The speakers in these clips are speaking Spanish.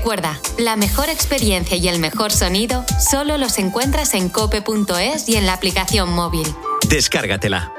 Recuerda, la mejor experiencia y el mejor sonido solo los encuentras en cope.es y en la aplicación móvil. Descárgatela.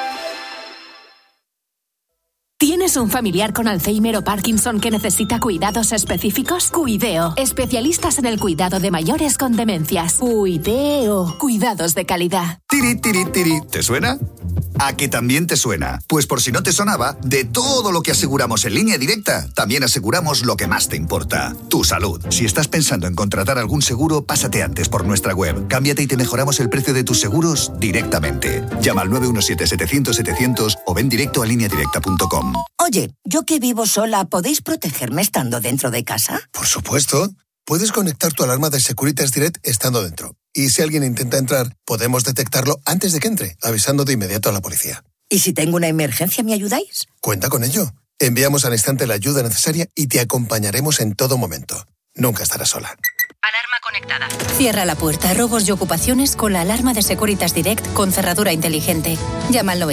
¿Tienes un familiar con Alzheimer o Parkinson que necesita cuidados específicos? Cuideo, especialistas en el cuidado de mayores con demencias. Cuideo, cuidados de calidad. Tiri, tiri, tiri. ¿Te suena? ¿A que también te suena? Pues por si no te sonaba, de todo lo que aseguramos en Línea Directa, también aseguramos lo que más te importa, tu salud. Si estás pensando en contratar algún seguro, pásate antes por nuestra web. Cámbiate y te mejoramos el precio de tus seguros directamente. Llama al 917-700-700 o ven directo a lineadirecta.com. Oye, yo que vivo sola, ¿podéis protegerme estando dentro de casa? Por supuesto. Puedes conectar tu alarma de Securitas Direct estando dentro. Y si alguien intenta entrar, podemos detectarlo antes de que entre, avisando de inmediato a la policía. ¿Y si tengo una emergencia, me ayudáis? Cuenta con ello. Enviamos al instante la ayuda necesaria y te acompañaremos en todo momento. Nunca estarás sola. Alarma conectada. Cierra la puerta a robos y ocupaciones con la alarma de Securitas Direct con cerradura inteligente. Llama al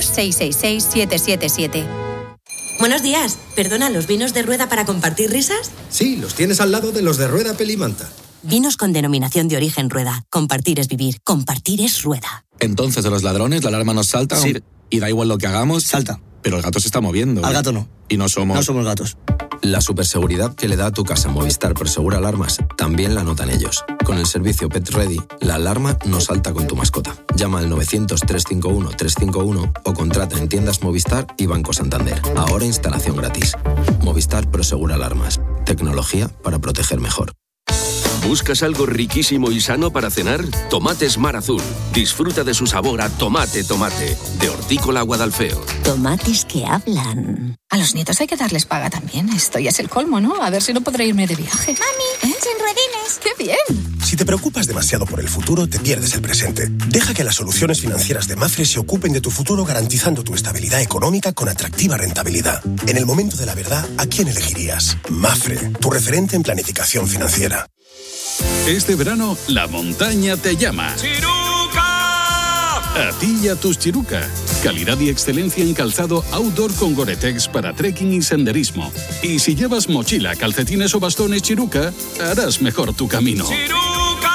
900-666-777. Buenos días. Perdona, ¿los vinos de Rueda para compartir risas? Sí, los tienes al lado de los de Rueda Pelimanta. Vinos con denominación de origen Rueda. Compartir es vivir. Compartir es Rueda. Entonces, de los ladrones, la alarma nos salta. Sí. Y da igual lo que hagamos. Salta. Pero el gato se está moviendo. Al gato no. Y no somos... No somos gatos. La superseguridad que le da a tu casa Movistar Prosegura Alarmas también la notan ellos. Con el servicio Pet Ready, la alarma no salta con tu mascota. Llama al 900-351-351 o contrata en tiendas Movistar y Banco Santander. Ahora instalación gratis. Movistar Prosegura Alarmas. Tecnología para proteger mejor. ¿Buscas algo riquísimo y sano para cenar? Tomates Mar Azul. Disfruta de su sabor a tomate, tomate. De Hortícola Guadalfeo. Tomates que hablan. A los nietos hay que darles paga también. Esto ya es el colmo, ¿no? A ver si no podré irme de viaje. ¡Mami! ¡Sin ruedines! ¡Qué bien! Si te preocupas demasiado por el futuro, te pierdes el presente. Deja que las soluciones financieras de Mafre se ocupen de tu futuro garantizando tu estabilidad económica con atractiva rentabilidad. En el momento de la verdad, ¿a quién elegirías? Mafre, tu referente en planificación financiera. Este verano, la montaña te llama. ¡Chiruca! A ti y a tus Chiruca. Calidad y excelencia en calzado outdoor con Gore-Tex para trekking y senderismo. Y si llevas mochila, calcetines o bastones Chiruca, harás mejor tu camino. ¡Chiruca!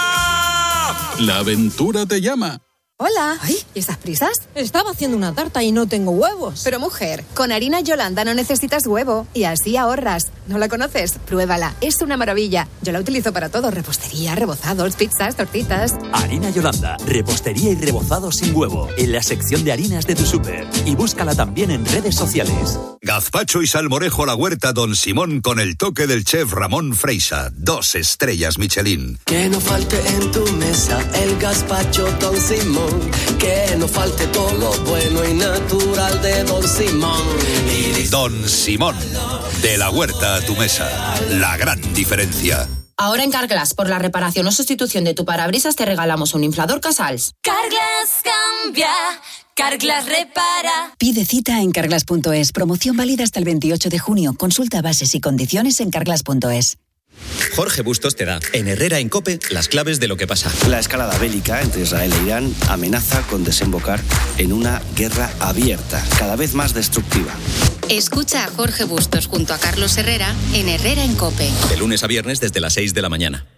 La aventura te llama. Hola. Ay, ¿y esas prisas? Estaba haciendo una tarta y no tengo huevos. Pero mujer, con harina Yolanda no necesitas huevo y así ahorras. ¿No la conoces? Pruébala, es una maravilla. Yo la utilizo para todo, repostería, rebozados, pizzas, tortitas. Harina Yolanda, repostería y rebozados sin huevo, en la sección de harinas de tu súper. Y búscala también en redes sociales. Gazpacho y salmorejo a la huerta Don Simón con el toque del chef Ramón Freisa. 2 estrellas Michelin. Que no falte en tu mesa el gazpacho Don Simón. Que no falte todo lo bueno y natural de Don Simón. Don Simón, de la huerta a tu mesa, la gran diferencia. Ahora en Carglass, por la reparación o sustitución de tu parabrisas te regalamos un inflador Casals. Carglass cambia, Carglass repara. Pide cita en carglass.es. Promoción válida hasta el 28 de junio. Consulta bases y condiciones en carglass.es. Jorge Bustos te da, en Herrera en COPE, las claves de lo que pasa. La escalada bélica entre Israel e Irán amenaza con desembocar en una guerra abierta, cada vez más destructiva. Escucha a Jorge Bustos junto a Carlos Herrera en Herrera en COPE. De lunes a viernes desde las 6 de la mañana.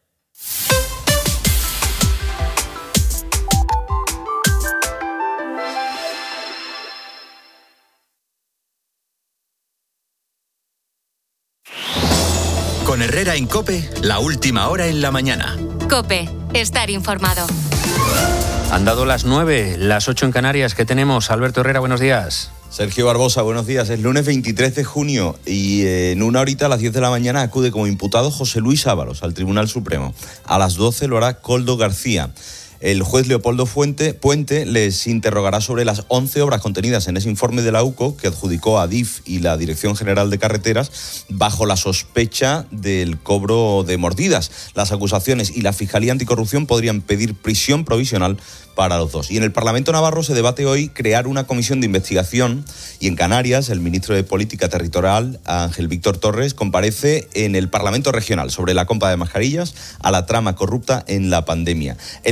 Con Herrera en COPE, la última hora en la mañana. COPE, estar informado. Han dado las 9, las 8 en Canarias. ¿Qué tenemos? Alberto Herrera, buenos días. Sergio Barbosa, buenos días. Es lunes 23 de junio y en una horita a las 10 de la mañana acude como imputado José Luis Ábalos al Tribunal Supremo. A las 12 lo hará Koldo García. El juez Leopoldo Puente les interrogará sobre las 11 obras contenidas en ese informe de la UCO que adjudicó a Adif y la Dirección General de Carreteras bajo la sospecha del cobro de mordidas. Las acusaciones y la Fiscalía Anticorrupción podrían pedir prisión provisional para los dos. Y en el Parlamento navarro se debate hoy crear una comisión de investigación y en Canarias el ministro de Política Territorial, Ángel Víctor Torres, comparece en el Parlamento regional sobre la compra de mascarillas a la trama corrupta en la pandemia. El Tribunal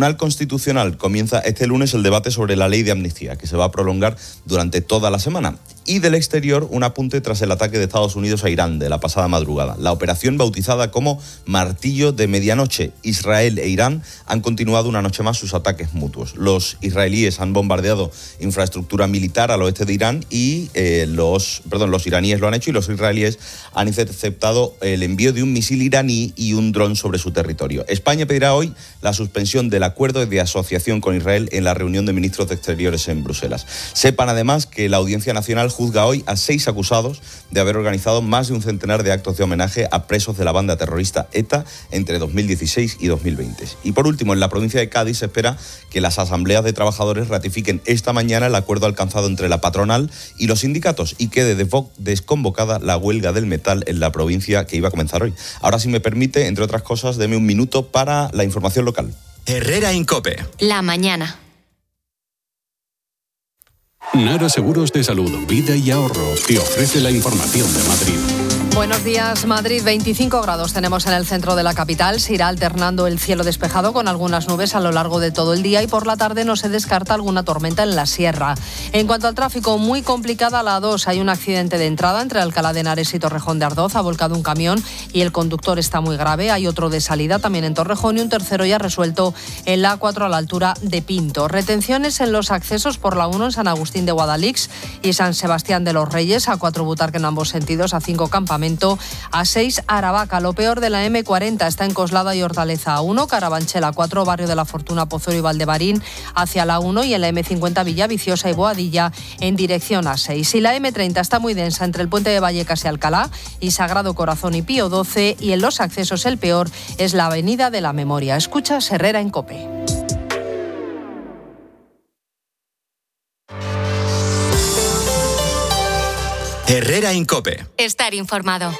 Tribunal Constitucional comienza este lunes el debate sobre la ley de amnistía, que se va a prolongar durante toda la semana. Y del exterior, un apunte tras el ataque de Estados Unidos a Irán de la pasada madrugada. La operación, bautizada como Martillo de Medianoche, Israel e Irán han continuado una noche más sus ataques mutuos. Los israelíes han bombardeado infraestructura militar al oeste de Irán y los iraníes lo han hecho, y los israelíes han interceptado el envío de un misil iraní y un dron sobre su territorio. España pedirá hoy la suspensión del acuerdo de asociación con Israel en la reunión de ministros de Exteriores en Bruselas. Sepan además que la Audiencia Nacional juzga hoy a 6 acusados de haber organizado más de un centenar de actos de homenaje a presos de la banda terrorista ETA entre 2016 y 2020. Y por último, en la provincia de Cádiz se espera que las asambleas de trabajadores ratifiquen esta mañana el acuerdo alcanzado entre la patronal y los sindicatos y quede desconvocada la huelga del metal en la provincia que iba a comenzar hoy. Ahora, si me permite, entre otras cosas, deme un minuto para la información local. Herrera Incope. La mañana. Nara Seguros de Salud, Vida y Ahorro te ofrece la información de Madrid. Buenos días, Madrid. 25 grados tenemos en el centro de la capital. Se irá alternando el cielo despejado con algunas nubes a lo largo de todo el día y por la tarde no se descarta alguna tormenta en la sierra. En cuanto al tráfico, muy complicada la A2. Hay un accidente de entrada entre Alcalá de Henares y Torrejón de Ardoz. Ha volcado un camión y el conductor está muy grave. Hay otro de salida también en Torrejón y un tercero ya resuelto en la A4 a la altura de Pinto. Retenciones en los accesos por la 1 en San Agustín de Guadalix y San Sebastián de los Reyes. A4 Butarque en ambos sentidos. A5 Campamento. A6 Aravaca. Lo peor de la M40 está en Coslada y Hortaleza. A1 Carabanchel. A4 Barrio de la Fortuna, Pozuelo y Valdebarín hacia la 1 y en la M50 Villaviciosa y Boadilla en dirección A6. Y la M30 está muy densa entre el puente de Vallecas y Alcalá y Sagrado Corazón y Pío XII, y en los accesos el peor es la Avenida de la Memoria. Escuchas Herrera en COPE. Herrera Incope. Estar informado.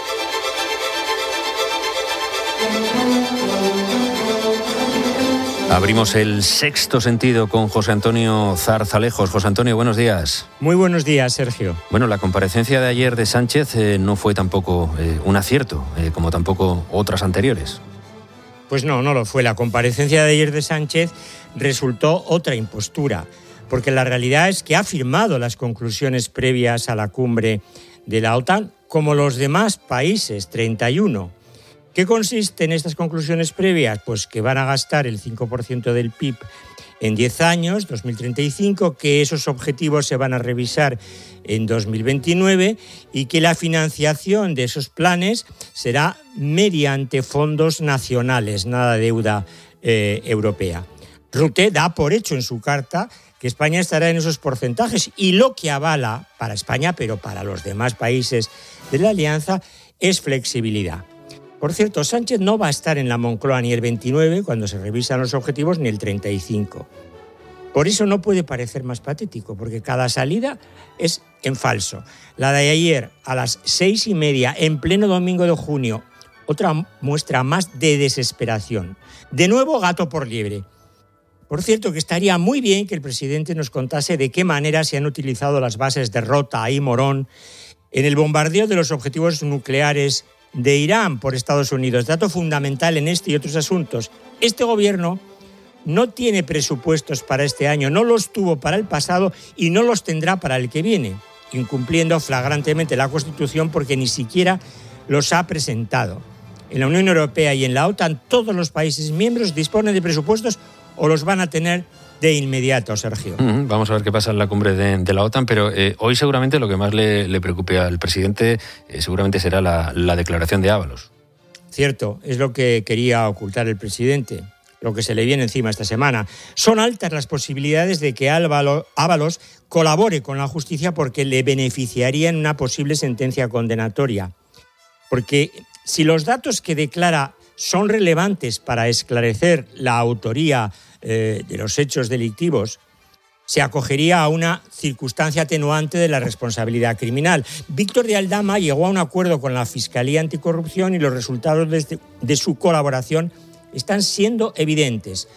Abrimos el sexto sentido con José Antonio Zarzalejos. José Antonio, buenos días. Muy buenos días, Sergio. Bueno, la comparecencia de ayer de Sánchez no fue tampoco un acierto, como tampoco otras anteriores. Pues no lo fue. La comparecencia de ayer de Sánchez resultó otra impostura, porque la realidad es que ha firmado las conclusiones previas a la cumbre de la OTAN, como los demás países, 31. ¿Qué consisten estas conclusiones previas? Pues que van a gastar el 5% del PIB en 10 años, 2035, que esos objetivos se van a revisar en 2029 y que la financiación de esos planes será mediante fondos nacionales, nada deuda europea. Rutte da por hecho en su carta que España estará en esos porcentajes y lo que avala para España, pero para los demás países de la alianza, es flexibilidad. Por cierto, Sánchez no va a estar en la Moncloa ni el 29, cuando se revisan los objetivos, ni el 35. Por eso no puede parecer más patético, porque cada salida es en falso. La de ayer, a las 6:30, en pleno domingo de junio, otra muestra más de desesperación. De nuevo, gato por liebre. Por cierto, que estaría muy bien que el presidente nos contase de qué manera se han utilizado las bases de Rota y Morón en el bombardeo de los objetivos nucleares de Irán por Estados Unidos. Dato fundamental en este y otros asuntos. Este gobierno no tiene presupuestos para este año, no los tuvo para el pasado y no los tendrá para el que viene, incumpliendo flagrantemente la Constitución porque ni siquiera los ha presentado. En la Unión Europea y en la OTAN, todos los países miembros disponen de presupuestos o los van a tener de inmediato, Sergio. Vamos a ver qué pasa en la cumbre de la OTAN, pero hoy seguramente lo que más le preocupe al presidente seguramente será la declaración de Ábalos. Cierto, es lo que quería ocultar el presidente, lo que se le viene encima esta semana. Son altas las posibilidades de que Ábalos colabore con la justicia porque le beneficiaría en una posible sentencia condenatoria. Porque si los datos que declara son relevantes para esclarecer la autoría de los hechos delictivos, se acogería a una circunstancia atenuante de la responsabilidad criminal. Víctor de Aldama llegó a un acuerdo con la Fiscalía Anticorrupción y los resultados de su colaboración están siendo evidentes.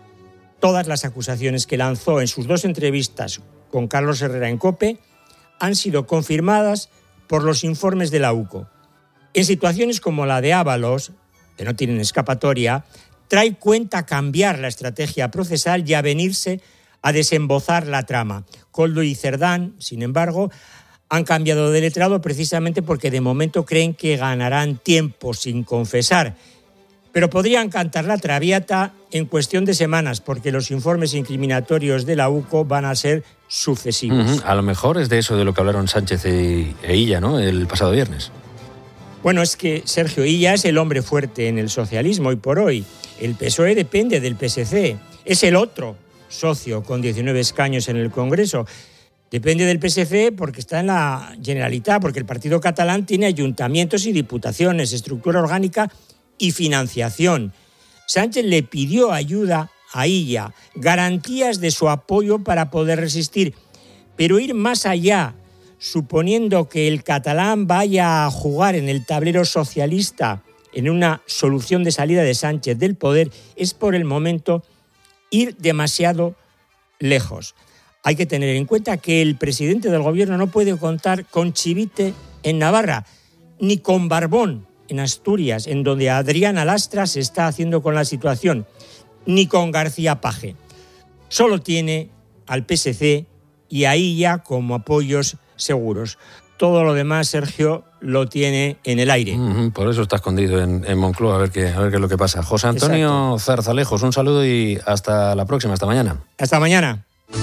Todas las acusaciones que lanzó en sus 2 entrevistas con Carlos Herrera en COPE han sido confirmadas por los informes de la UCO. En situaciones como la de Ábalos, que no tienen escapatoria, trae cuenta cambiar la estrategia procesal y avenirse a desembozar la trama. Koldo y Cerdán, sin embargo, han cambiado de letrado precisamente porque de momento creen que ganarán tiempo sin confesar. Pero podrían cantar la traviata en cuestión de semanas, porque los informes incriminatorios de la UCO van a ser sucesivos. A lo mejor es de eso de lo que hablaron Sánchez e Illa, ¿no?, el pasado viernes. Bueno, es que Sergio Illa es el hombre fuerte en el socialismo hoy por hoy. El PSOE depende del PSC. Es el otro socio con 19 escaños en el Congreso. Depende del PSC porque está en la Generalitat, porque el partido catalán tiene ayuntamientos y diputaciones, estructura orgánica y financiación. Sánchez le pidió ayuda a Illa, garantías de su apoyo para poder resistir, pero ir más allá, suponiendo que el catalán vaya a jugar en el tablero socialista en una solución de salida de Sánchez del poder, es por el momento ir demasiado lejos. Hay que tener en cuenta que el presidente del gobierno no puede contar con Chivite en Navarra, ni con Barbón en Asturias, en donde Adriana Lastra se está haciendo con la situación, ni con García Paje. Solo tiene al PSC y a Illa como apoyos seguros. Todo lo demás, Sergio, lo tiene en el aire. Por eso está escondido en Moncloa, a ver qué es lo que pasa. José Antonio Zarzalejos, un saludo y hasta la próxima, hasta mañana. Hasta mañana.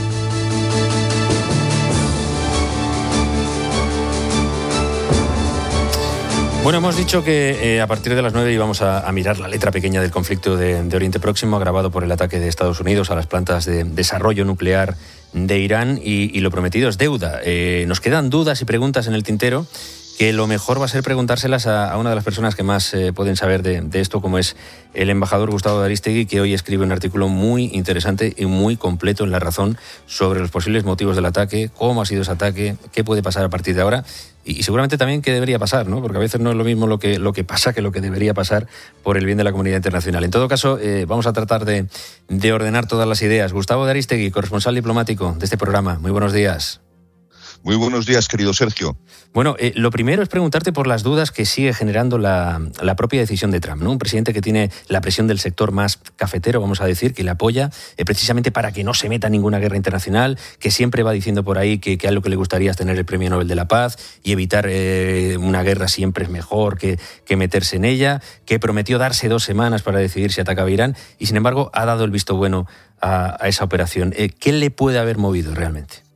Bueno, hemos dicho que a partir de las 9 íbamos a mirar la letra pequeña del conflicto de Oriente Próximo, agravado por el ataque de Estados Unidos a las plantas de desarrollo nuclear de Irán, y lo prometido es deuda. Nos quedan dudas y preguntas en el tintero, que lo mejor va a ser preguntárselas a una de las personas que más pueden saber de esto, como es el embajador Gustavo de Arístegui, que hoy escribe un artículo muy interesante y muy completo en La Razón sobre los posibles motivos del ataque, cómo ha sido ese ataque, qué puede pasar a partir de ahora y seguramente también qué debería pasar, ¿no? Porque a veces no es lo mismo lo que pasa que lo que debería pasar por el bien de la comunidad internacional. En todo caso, vamos a tratar de ordenar todas las ideas. Gustavo de Arístegui, corresponsal diplomático de este programa. Muy buenos días. Muy buenos días, querido Sergio. Bueno, lo primero es preguntarte por las dudas que sigue generando la propia decisión de Trump, ¿no? Un presidente que tiene la presión del sector más cafetero, vamos a decir, que le apoya precisamente para que no se meta ninguna guerra internacional, que siempre va diciendo por ahí que a lo que le gustaría es tener el Premio Nobel de la Paz y evitar una guerra siempre es mejor que meterse en ella, que prometió darse 2 semanas para decidir si atacaba Irán y, sin embargo, ha dado el visto bueno a esa operación. ¿Qué le puede haber movido realmente?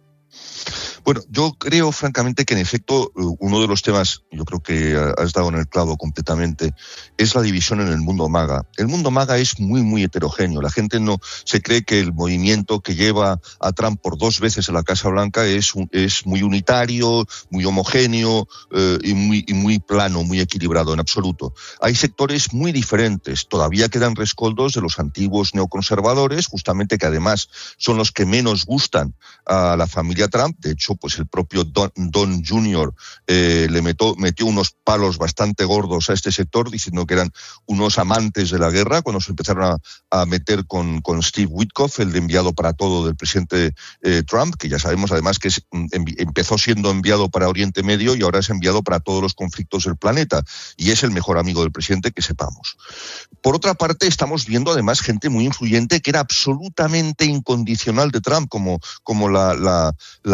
Bueno, yo creo francamente que en efecto uno de los temas, yo creo que has dado en el clavo completamente, es la división en el mundo MAGA. El mundo MAGA es muy, muy heterogéneo. La gente no se cree que el movimiento que lleva a Trump por 2 veces a la Casa Blanca es muy unitario, muy homogéneo y muy plano, muy equilibrado, en absoluto. Hay sectores muy diferentes. Todavía quedan rescoldos de los antiguos neoconservadores, justamente que además son los que menos gustan a la familia Trump. De hecho, pues el propio Don Jr. Le metió unos palos bastante gordos a este sector, diciendo que eran unos amantes de la guerra, cuando se empezaron a meter con Steve Witkoff, el enviado para todo del presidente Trump, que ya sabemos además que empezó siendo enviado para Oriente Medio y ahora es enviado para todos los conflictos del planeta, y es el mejor amigo del presidente, que sepamos. Por otra parte, estamos viendo además gente muy influyente que era absolutamente incondicional de Trump, como la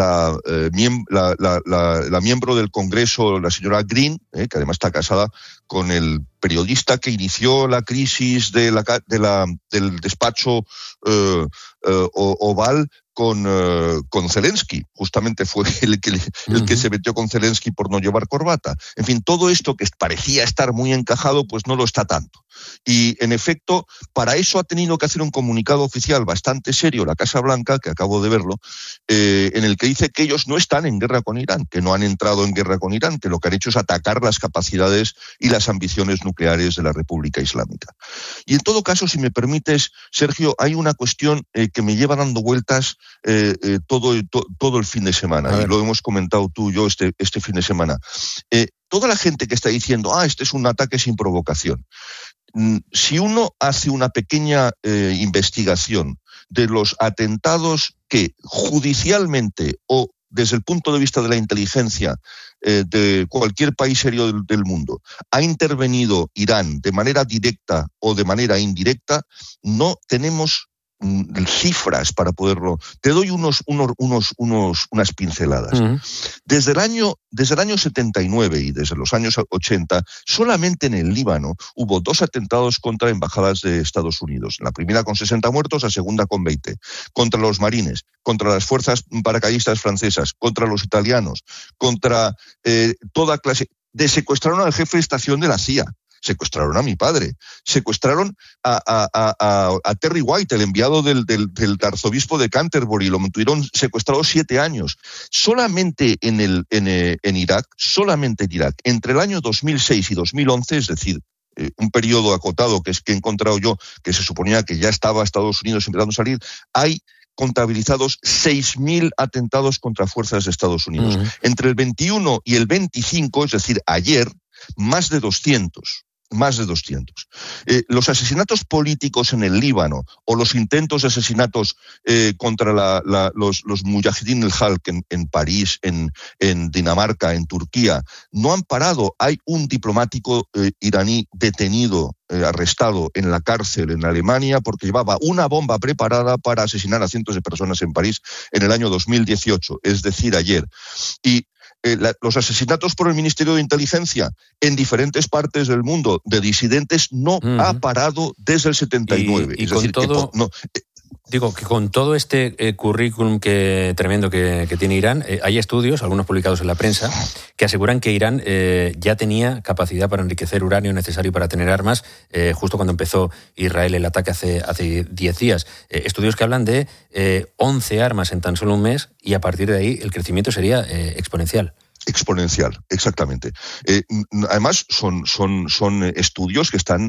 miembro del Congreso, la señora Green, que además está casada con el periodista que inició la crisis del despacho Oval con Zelensky. Justamente fue el que se metió con Zelensky por no llevar corbata. En fin, todo esto que parecía estar muy encajado, pues no lo está tanto. Y, en efecto, para eso ha tenido que hacer un comunicado oficial bastante serio la Casa Blanca, que acabo de verlo, en el que dice que ellos no están en guerra con Irán, que no han entrado en guerra con Irán, que lo que han hecho es atacar las capacidades y las ambiciones nucleares de la República Islámica. Y, en todo caso, si me permites, Sergio, hay una cuestión que me lleva dando vueltas todo el fin de semana, y lo hemos comentado tú y yo este fin de semana. Toda la gente que está diciendo, este es un ataque sin provocación, si uno hace una pequeña investigación de los atentados que judicialmente o desde el punto de vista de la inteligencia de cualquier país serio del mundo, ha intervenido Irán de manera directa o de manera indirecta, no tenemos cifras para poderlo. Te doy unas pinceladas. Uh-huh. Desde el año 79 y desde los años 80, solamente en el Líbano hubo 2 atentados contra embajadas de Estados Unidos. La primera con 60 muertos, la segunda con 20. Contra los marines, contra las fuerzas paracaidistas francesas, contra los italianos, contra toda clase. Secuestraron al jefe de estación de la CIA. Secuestraron a mi padre, secuestraron a Terry White, el enviado del arzobispo de Canterbury, lo mantuvieron secuestrado 7 años. Solamente en Irak, entre el año 2006 y 2011, es decir, un periodo acotado que he encontrado yo, que se suponía que ya estaba Estados Unidos empezando a salir, hay contabilizados 6.000 atentados contra fuerzas de Estados Unidos. Uh-huh. Entre el 21 y el 25, es decir, ayer, más de 200. Los asesinatos políticos en el Líbano o los intentos de asesinatos contra los Mujahideen al-Halq en París, en Dinamarca, en Turquía, no han parado. Hay un diplomático iraní detenido, arrestado en la cárcel en Alemania porque llevaba una bomba preparada para asesinar a cientos de personas en París en el año 2018, es decir, ayer. Y los asesinatos por el Ministerio de Inteligencia en diferentes partes del mundo de disidentes no ha parado desde el 79. Y es decir, digo que con todo este currículum tremendo que tiene Irán, hay estudios, algunos publicados en la prensa, que aseguran que Irán ya tenía capacidad para enriquecer uranio necesario para tener armas, justo cuando empezó Israel el ataque hace 10 días. Estudios que hablan de 11 armas en tan solo un mes, y a partir de ahí el crecimiento sería exponencial. Exponencial, exactamente. Además, son estudios que están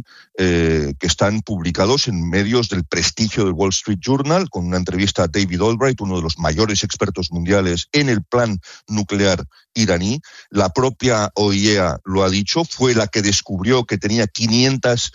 publicados en medios del prestigio del Wall Street Journal, con una entrevista a David Albright, uno de los mayores expertos mundiales en el plan nuclear iraní. La propia OIEA lo ha dicho, fue la que descubrió que tenían 500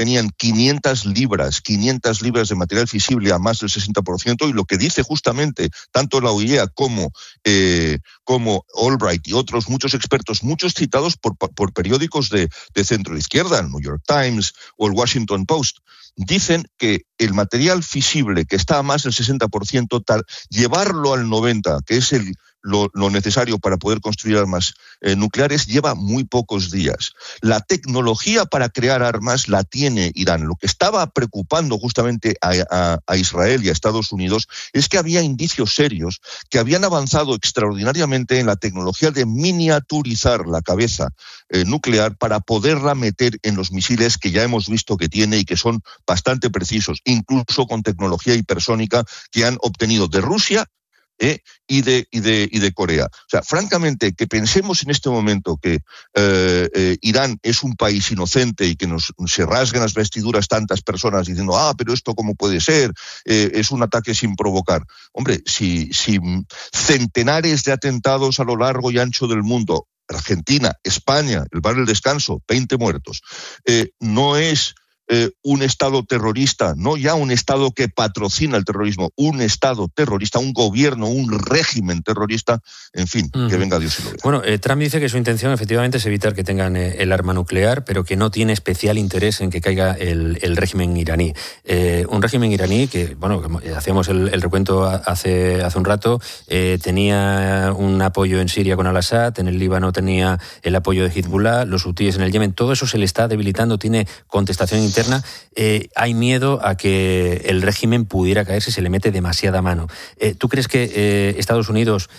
libras de material fisible a más del 60%, y lo que dice justamente tanto la OIEA como Albright y otros muchos expertos, muchos citados por periódicos de centro izquierda, el New York Times o el Washington Post, dicen que el material fisible que está a más del 60%, llevarlo al 90%, que es lo necesario para poder construir armas nucleares, lleva muy pocos días. La tecnología para crear armas la tiene Irán. Lo que estaba preocupando justamente a Israel y a Estados Unidos es que había indicios serios que habían avanzado extraordinariamente en la tecnología de miniaturizar la cabeza nuclear para poderla meter en los misiles que ya hemos visto que tiene y que son bastante precisos, incluso con tecnología hipersónica que han obtenido de Rusia y de Corea. O sea, francamente, que pensemos en este momento que Irán es un país inocente y que se rasgan las vestiduras tantas personas diciendo, pero esto cómo puede ser, es un ataque sin provocar. Hombre, si centenares de atentados a lo largo y ancho del mundo, Argentina, España, el Bar del Descanso, 20 muertos, no es un Estado terrorista, no ya un Estado que patrocina el terrorismo, un Estado terrorista, un gobierno, un régimen terrorista, en fin, que venga Dios y lo vea. Bueno, Trump dice que su intención efectivamente es evitar que tengan el arma nuclear, pero que no tiene especial interés en que caiga el régimen iraní. Un régimen iraní que, bueno, hacíamos el recuento hace un rato, tenía un apoyo en Siria con Al-Assad, en el Líbano tenía el apoyo de Hezbollah, los hutíes en el Yemen, todo eso se le está debilitando, tiene contestación interna. Hay miedo a que el régimen pudiera caer si se le mete demasiada mano. ¿Tú crees que Estados Unidos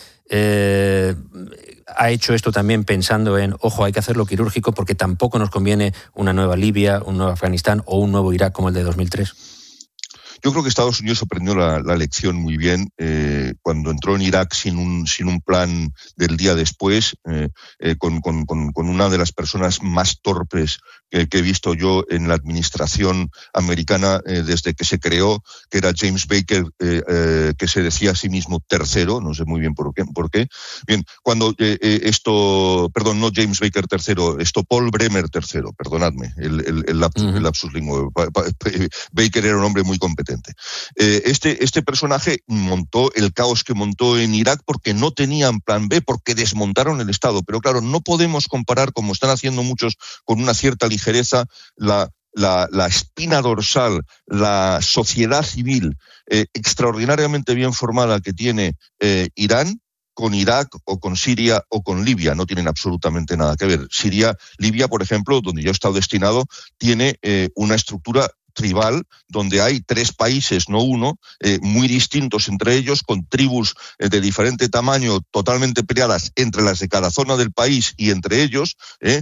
ha hecho esto también pensando en, ojo, hay que hacerlo quirúrgico porque tampoco nos conviene una nueva Libia, un nuevo Afganistán o un nuevo Irak como el de 2003? Yo creo que Estados Unidos aprendió la lección muy bien cuando entró en Irak sin un plan del día después, con una de las personas más torpes que he visto yo en la administración americana desde que se creó, que era James Baker, que se decía a sí mismo tercero, no sé muy bien por qué. Bien, cuando no James Baker tercero, Paul Bremer tercero, perdonadme, el lapsus lingüe. Baker era un hombre muy competente. incompetente. Este personaje montó el caos que montó en Irak porque no tenían plan B, porque desmontaron el Estado. Pero claro, no podemos comparar, como están haciendo muchos con una cierta ligereza, la espina dorsal, la sociedad civil extraordinariamente bien formada que tiene Irán con Irak o con Siria o con Libia. No tienen absolutamente nada que ver. Libia, por ejemplo, donde yo he estado destinado, tiene una estructura tribal donde hay 3 países, no uno, muy distintos entre ellos, con tribus de diferente tamaño, totalmente peleadas entre las de cada zona del país y entre ellos,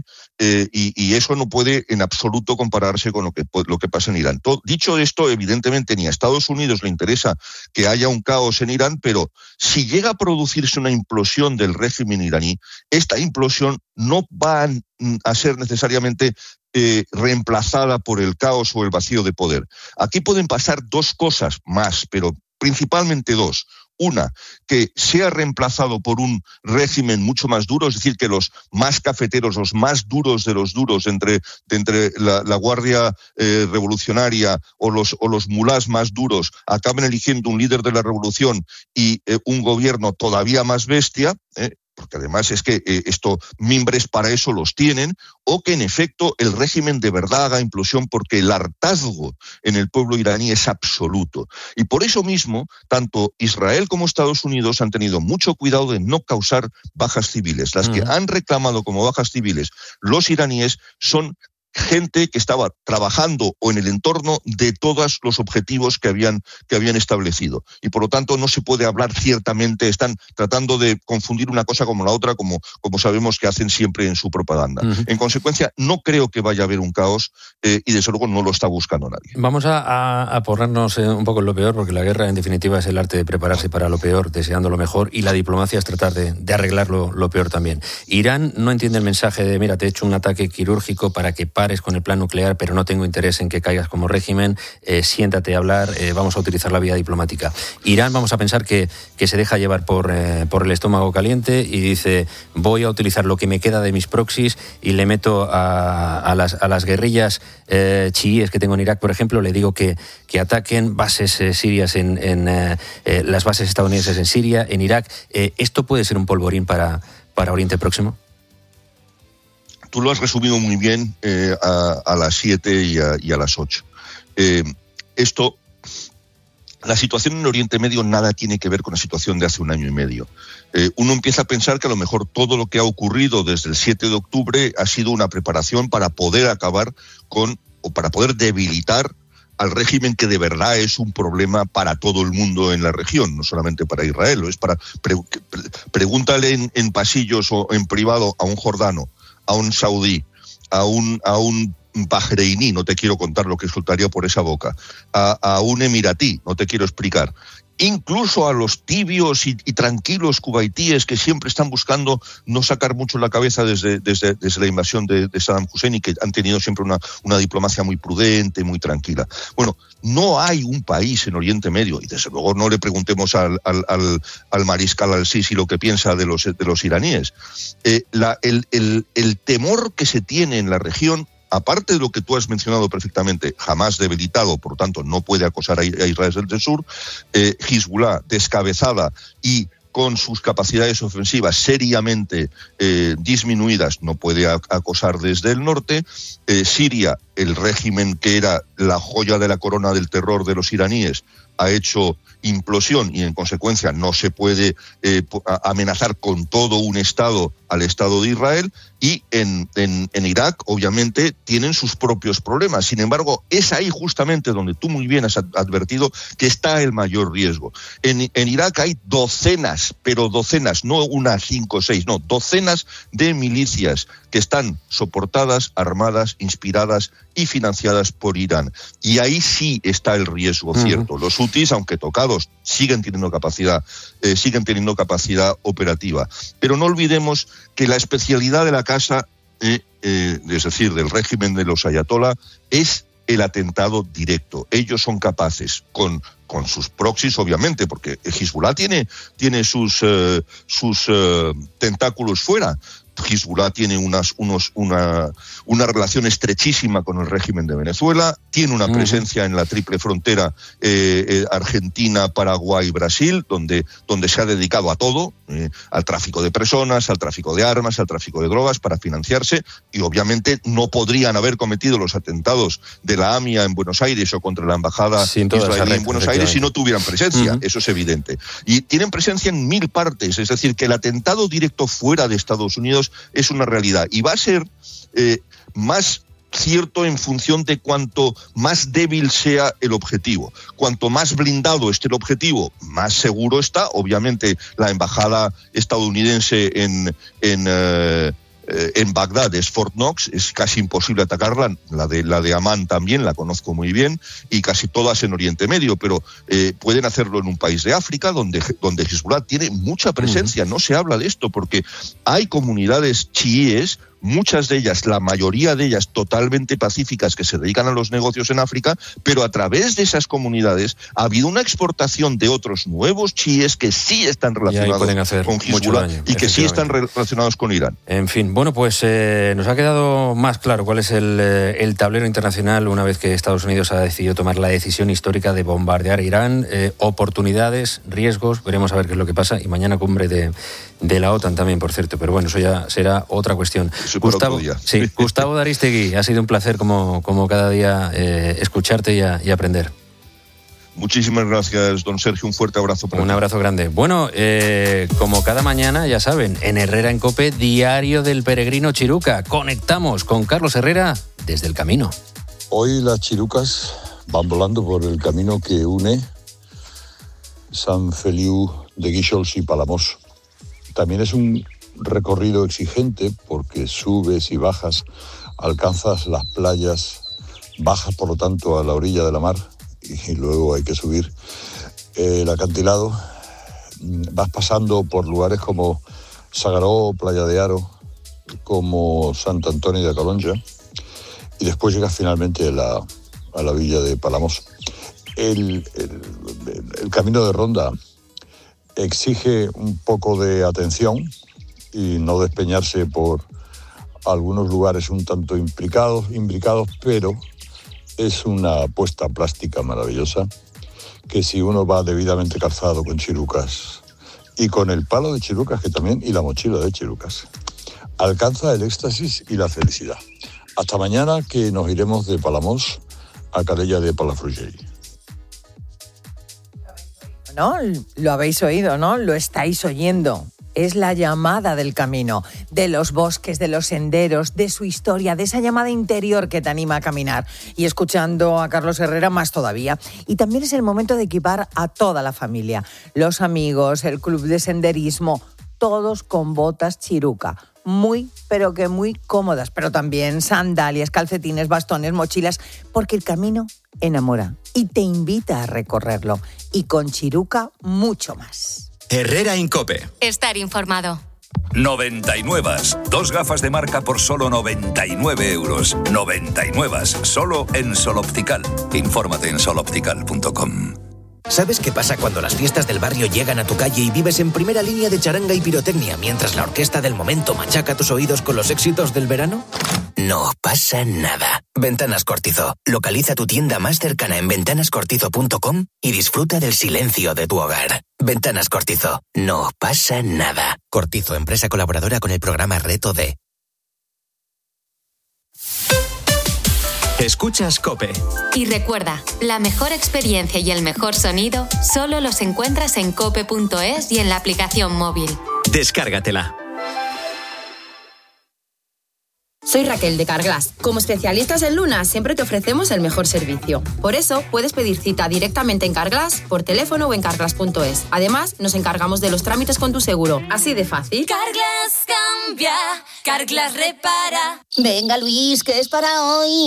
y eso no puede en absoluto compararse con lo que pasa en Irán. Dicho esto, evidentemente ni a Estados Unidos le interesa que haya un caos en Irán, pero si llega a producirse una implosión del régimen iraní, esta implosión no va a ser necesariamente reemplazada por el caos o el vacío de poder. Aquí pueden pasar 2 cosas más, pero principalmente 2. Una, que sea reemplazado por un régimen mucho más duro, es decir, que los más cafeteros, los más duros de los duros, entre la Guardia Revolucionaria o los mulás más duros, acaben eligiendo un líder de la revolución y un gobierno todavía más bestia, porque además es que mimbres para eso los tienen, o que en efecto el régimen de verdad haga implosión, porque el hartazgo en el pueblo iraní es absoluto. Y por eso mismo, tanto Israel como Estados Unidos han tenido mucho cuidado de no causar bajas civiles. Las que han reclamado como bajas civiles los iraníes son gente que estaba trabajando o en el entorno de todos los objetivos que habían establecido. Y por lo tanto no se puede hablar ciertamente, están tratando de confundir una cosa como la otra, como sabemos que hacen siempre en su propaganda. En consecuencia, no creo que vaya a haber un caos y desde luego no lo está buscando nadie. Vamos a ponernos un poco en lo peor, porque la guerra en definitiva es el arte de prepararse para lo peor, deseando lo mejor, y la diplomacia es tratar de arreglar lo peor también. Irán no entiende el mensaje de, mira, te he hecho un ataque quirúrgico para que pares con el plan nuclear, pero no tengo interés en que caigas como régimen, siéntate a hablar, vamos a utilizar la vía diplomática. Irán, vamos a pensar que se deja llevar por el estómago caliente y dice, voy a utilizar lo que me queda de mis proxies y le meto a las guerrillas chiíes que tengo en Irak, por ejemplo, le digo que ataquen bases sirias en las bases estadounidenses en Siria, en Irak. ¿Esto puede ser un polvorín para Oriente Próximo? Tú lo has resumido muy bien a las 7 y a las 8. La situación en Oriente Medio nada tiene que ver con la situación de hace un año y medio. Uno empieza a pensar que a lo mejor todo lo que ha ocurrido desde el 7 de octubre ha sido una preparación para poder acabar o para poder debilitar al régimen que de verdad es un problema para todo el mundo en la región, no solamente para Israel. Pregúntale en pasillos o en privado a un jordano, a un saudí, a un bahreiní, no te quiero contar lo que soltaría por esa boca, a un emiratí, no te quiero explicar, incluso a los tibios y tranquilos cubaitíes que siempre están buscando no sacar mucho la cabeza desde la invasión de Saddam Hussein y que han tenido siempre una diplomacia muy prudente, muy tranquila. Bueno, no hay un país en Oriente Medio, y desde luego no le preguntemos al mariscal al-Sisi lo que piensa de los iraníes. El temor que se tiene en la región, aparte de lo que tú has mencionado perfectamente, jamás debilitado, por lo tanto no puede acosar a Israel desde el sur, Hezbollah descabezada y con sus capacidades ofensivas seriamente disminuidas, no puede acosar desde el norte. Siria, el régimen que era la joya de la corona del terror de los iraníes, ha hecho implosión y en consecuencia no se puede amenazar con todo un Estado al Estado de Israel, y en Irak obviamente tienen sus propios problemas. Sin embargo, es ahí justamente donde tú muy bien has advertido que está el mayor riesgo. En Irak hay docenas, pero docenas, no una, 5 o 6, no, docenas de milicias que están soportadas, armadas, inspiradas y financiadas por Irán. Y ahí sí está el riesgo, cierto. Los hutis, aunque tocados, siguen teniendo capacidad operativa. Pero no olvidemos que la especialidad de la casa, es decir, del régimen de los ayatolá, es el atentado directo. Ellos son capaces, con sus proxies, obviamente, porque Hezbollah tiene sus tentáculos fuera, Hezbollah tiene una relación estrechísima con el régimen de Venezuela, tiene una presencia en la triple frontera Argentina, Paraguay, Brasil, donde se ha dedicado a todo, al tráfico de personas, al tráfico de armas, al tráfico de drogas para financiarse, y obviamente no podrían haber cometido los atentados de la AMIA en Buenos Aires o contra la embajada israelí en Buenos Aires si no tuvieran presencia, eso es evidente. Y tienen presencia en 1000 partes, es decir, que el atentado directo fuera de Estados Unidos es una realidad, y va a ser más cierto en función de cuanto más débil sea el objetivo. Cuanto más blindado esté el objetivo, más seguro está. Obviamente la embajada estadounidense en Bagdad es Fort Knox, es casi imposible atacarla, la de Amán también, la conozco muy bien, y casi todas en Oriente Medio, pero pueden hacerlo en un país de África donde Hezbollah tiene mucha presencia. No se habla de esto porque hay comunidades chiíes, muchas de ellas, la mayoría de ellas totalmente pacíficas, que se dedican a los negocios en África, pero a través de esas comunidades ha habido una exportación de otros nuevos chiíes que sí están relacionados con Hezbollah y que sí están relacionados con Irán. En fin, bueno, pues nos ha quedado más claro cuál es el tablero internacional una vez que Estados Unidos ha decidido tomar la decisión histórica de bombardear Irán. Oportunidades, riesgos, veremos a ver qué es lo que pasa, y mañana cumbre de la OTAN también, por cierto, pero bueno, eso ya será otra cuestión. Gustavo Daristegui, ha sido un placer como cada día escucharte y aprender. Muchísimas gracias, don Sergio, un fuerte abrazo para ti. Un abrazo grande. Bueno, como cada mañana, ya saben, en Herrera en COPE, Diario del Peregrino Chiruca. Conectamos con Carlos Herrera desde el camino. Hoy las chirucas van volando por el camino que une Sant Feliu de Guíxols y Palamós. También es un recorrido exigente porque subes y bajas, alcanzas las playas, bajas por lo tanto a la orilla de la mar y luego hay que subir el acantilado. Vas pasando por lugares como Sagaró, Playa de Aro, como Sant Antoni de Calonja, y después llegas finalmente a la villa de Palamós. El camino de ronda exige un poco de atención y no despeñarse por algunos lugares un tanto imbricados, pero es una apuesta plástica maravillosa que si uno va debidamente calzado con chirucas y con el palo de chirucas que también y la mochila de chirucas, alcanza el éxtasis y la felicidad. Hasta mañana, que nos iremos de Palamós a Calella de Palafrugell. ¿No? Lo habéis oído, ¿no? Lo estáis oyendo. Es la llamada del camino, de los bosques, de los senderos, de su historia, de esa llamada interior que te anima a caminar. Y escuchando a Carlos Herrera más todavía. Y también es el momento de equipar a toda la familia, los amigos, el club de senderismo, todos con botas chiruca. Muy, pero que muy cómodas, pero también sandalias, calcetines, bastones, mochilas, porque el camino enamora y te invita a recorrerlo. Y con chiruca mucho más. Herrera en COPE. Estar informado. 99. 2 gafas de marca por solo 99 euros. 99. Solo en Sol Optical. Infórmate en soloptical.com. ¿Sabes qué pasa cuando las fiestas del barrio llegan a tu calle y vives en primera línea de charanga y pirotecnia mientras la orquesta del momento machaca tus oídos con los éxitos del verano? No pasa nada. Ventanas Cortizo. Localiza tu tienda más cercana en ventanascortizo.com y disfruta del silencio de tu hogar. Ventanas Cortizo. No pasa nada. Cortizo, empresa colaboradora con el programa Reto D. Escuchas COPE. Y recuerda, la mejor experiencia y el mejor sonido solo los encuentras en cope.es y en la aplicación móvil. Descárgatela. Soy Raquel de Carglass. Como especialistas en Luna, siempre te ofrecemos el mejor servicio. Por eso, puedes pedir cita directamente en Carglass, por teléfono o en carglass.es. Además, nos encargamos de los trámites con tu seguro. Así de fácil. Carglass cambia, Carglass repara. Venga, Luis, que es para hoy.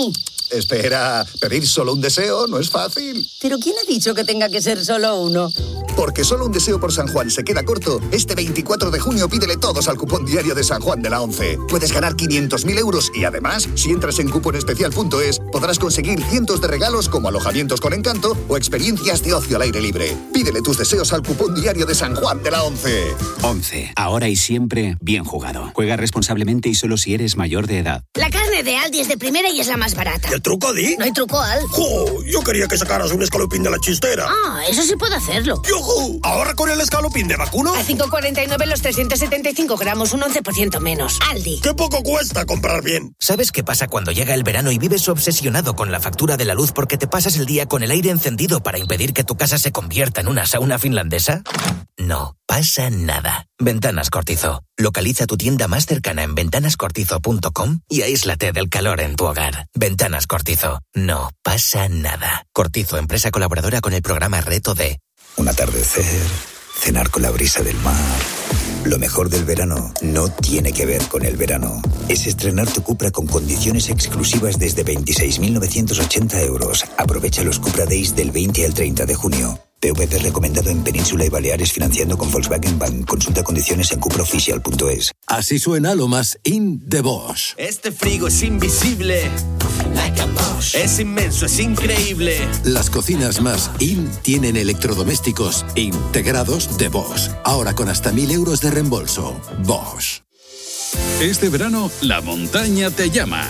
Espera, pedir solo un deseo no es fácil. ¿Pero quién ha dicho que tenga que ser solo uno? Porque solo un deseo por San Juan se queda corto. Este 24 de junio pídele todos al cupón diario de San Juan de la 11. Puedes ganar 500.000 euros y además, si entras en cuponespecial.es, podrás conseguir cientos de regalos como alojamientos con encanto o experiencias de ocio al aire libre. Pídele tus deseos al cupón diario de San Juan de la 11. 11. Ahora y siempre, bien jugado. Juega responsablemente y solo si eres mayor de edad. La carne de Aldi es de primera y es la más barata. ¿Y el truco, Di? No hay truco, Al. ¡Jo! Yo quería que sacaras un escalopín de la chistera. Ah, eso sí puedo hacerlo. ¡Yujú! Ahora con el escalopín de vacuno. A 5,49 los 375 gramos, un 11% menos. Aldi. ¡Qué poco cuesta comprar bien! ¿Sabes qué pasa cuando llega el verano y vives obsesionado con la factura de la luz porque te pasas el día con el aire encendido para impedir que tu casa se convierta en una sauna finlandesa? No pasa nada. Ventanas Cortizo. Localiza tu tienda más cercana en ventanascortizo.com y aíslate del calor en tu hogar. Ventanas Cortizo. No pasa nada. Cortizo, empresa colaboradora con el programa Reto D. Un atardecer, cenar con la brisa del mar. Lo mejor del verano no tiene que ver con el verano. Es estrenar tu Cupra con condiciones exclusivas desde 26.980 euros. Aprovecha los Cupra Days del 20 al 30 de junio. PVP recomendado en Península y Baleares financiando con Volkswagen Bank. Consulta condiciones en cupraoficial.es. Así suena lo más in de Bosch. Este frigo es invisible. Like a Bosch. Es inmenso, es increíble. Las cocinas más in tienen electrodomésticos integrados de Bosch. Ahora con hasta 1.000 euros de reembolso. Bosch. Este verano, la montaña te llama.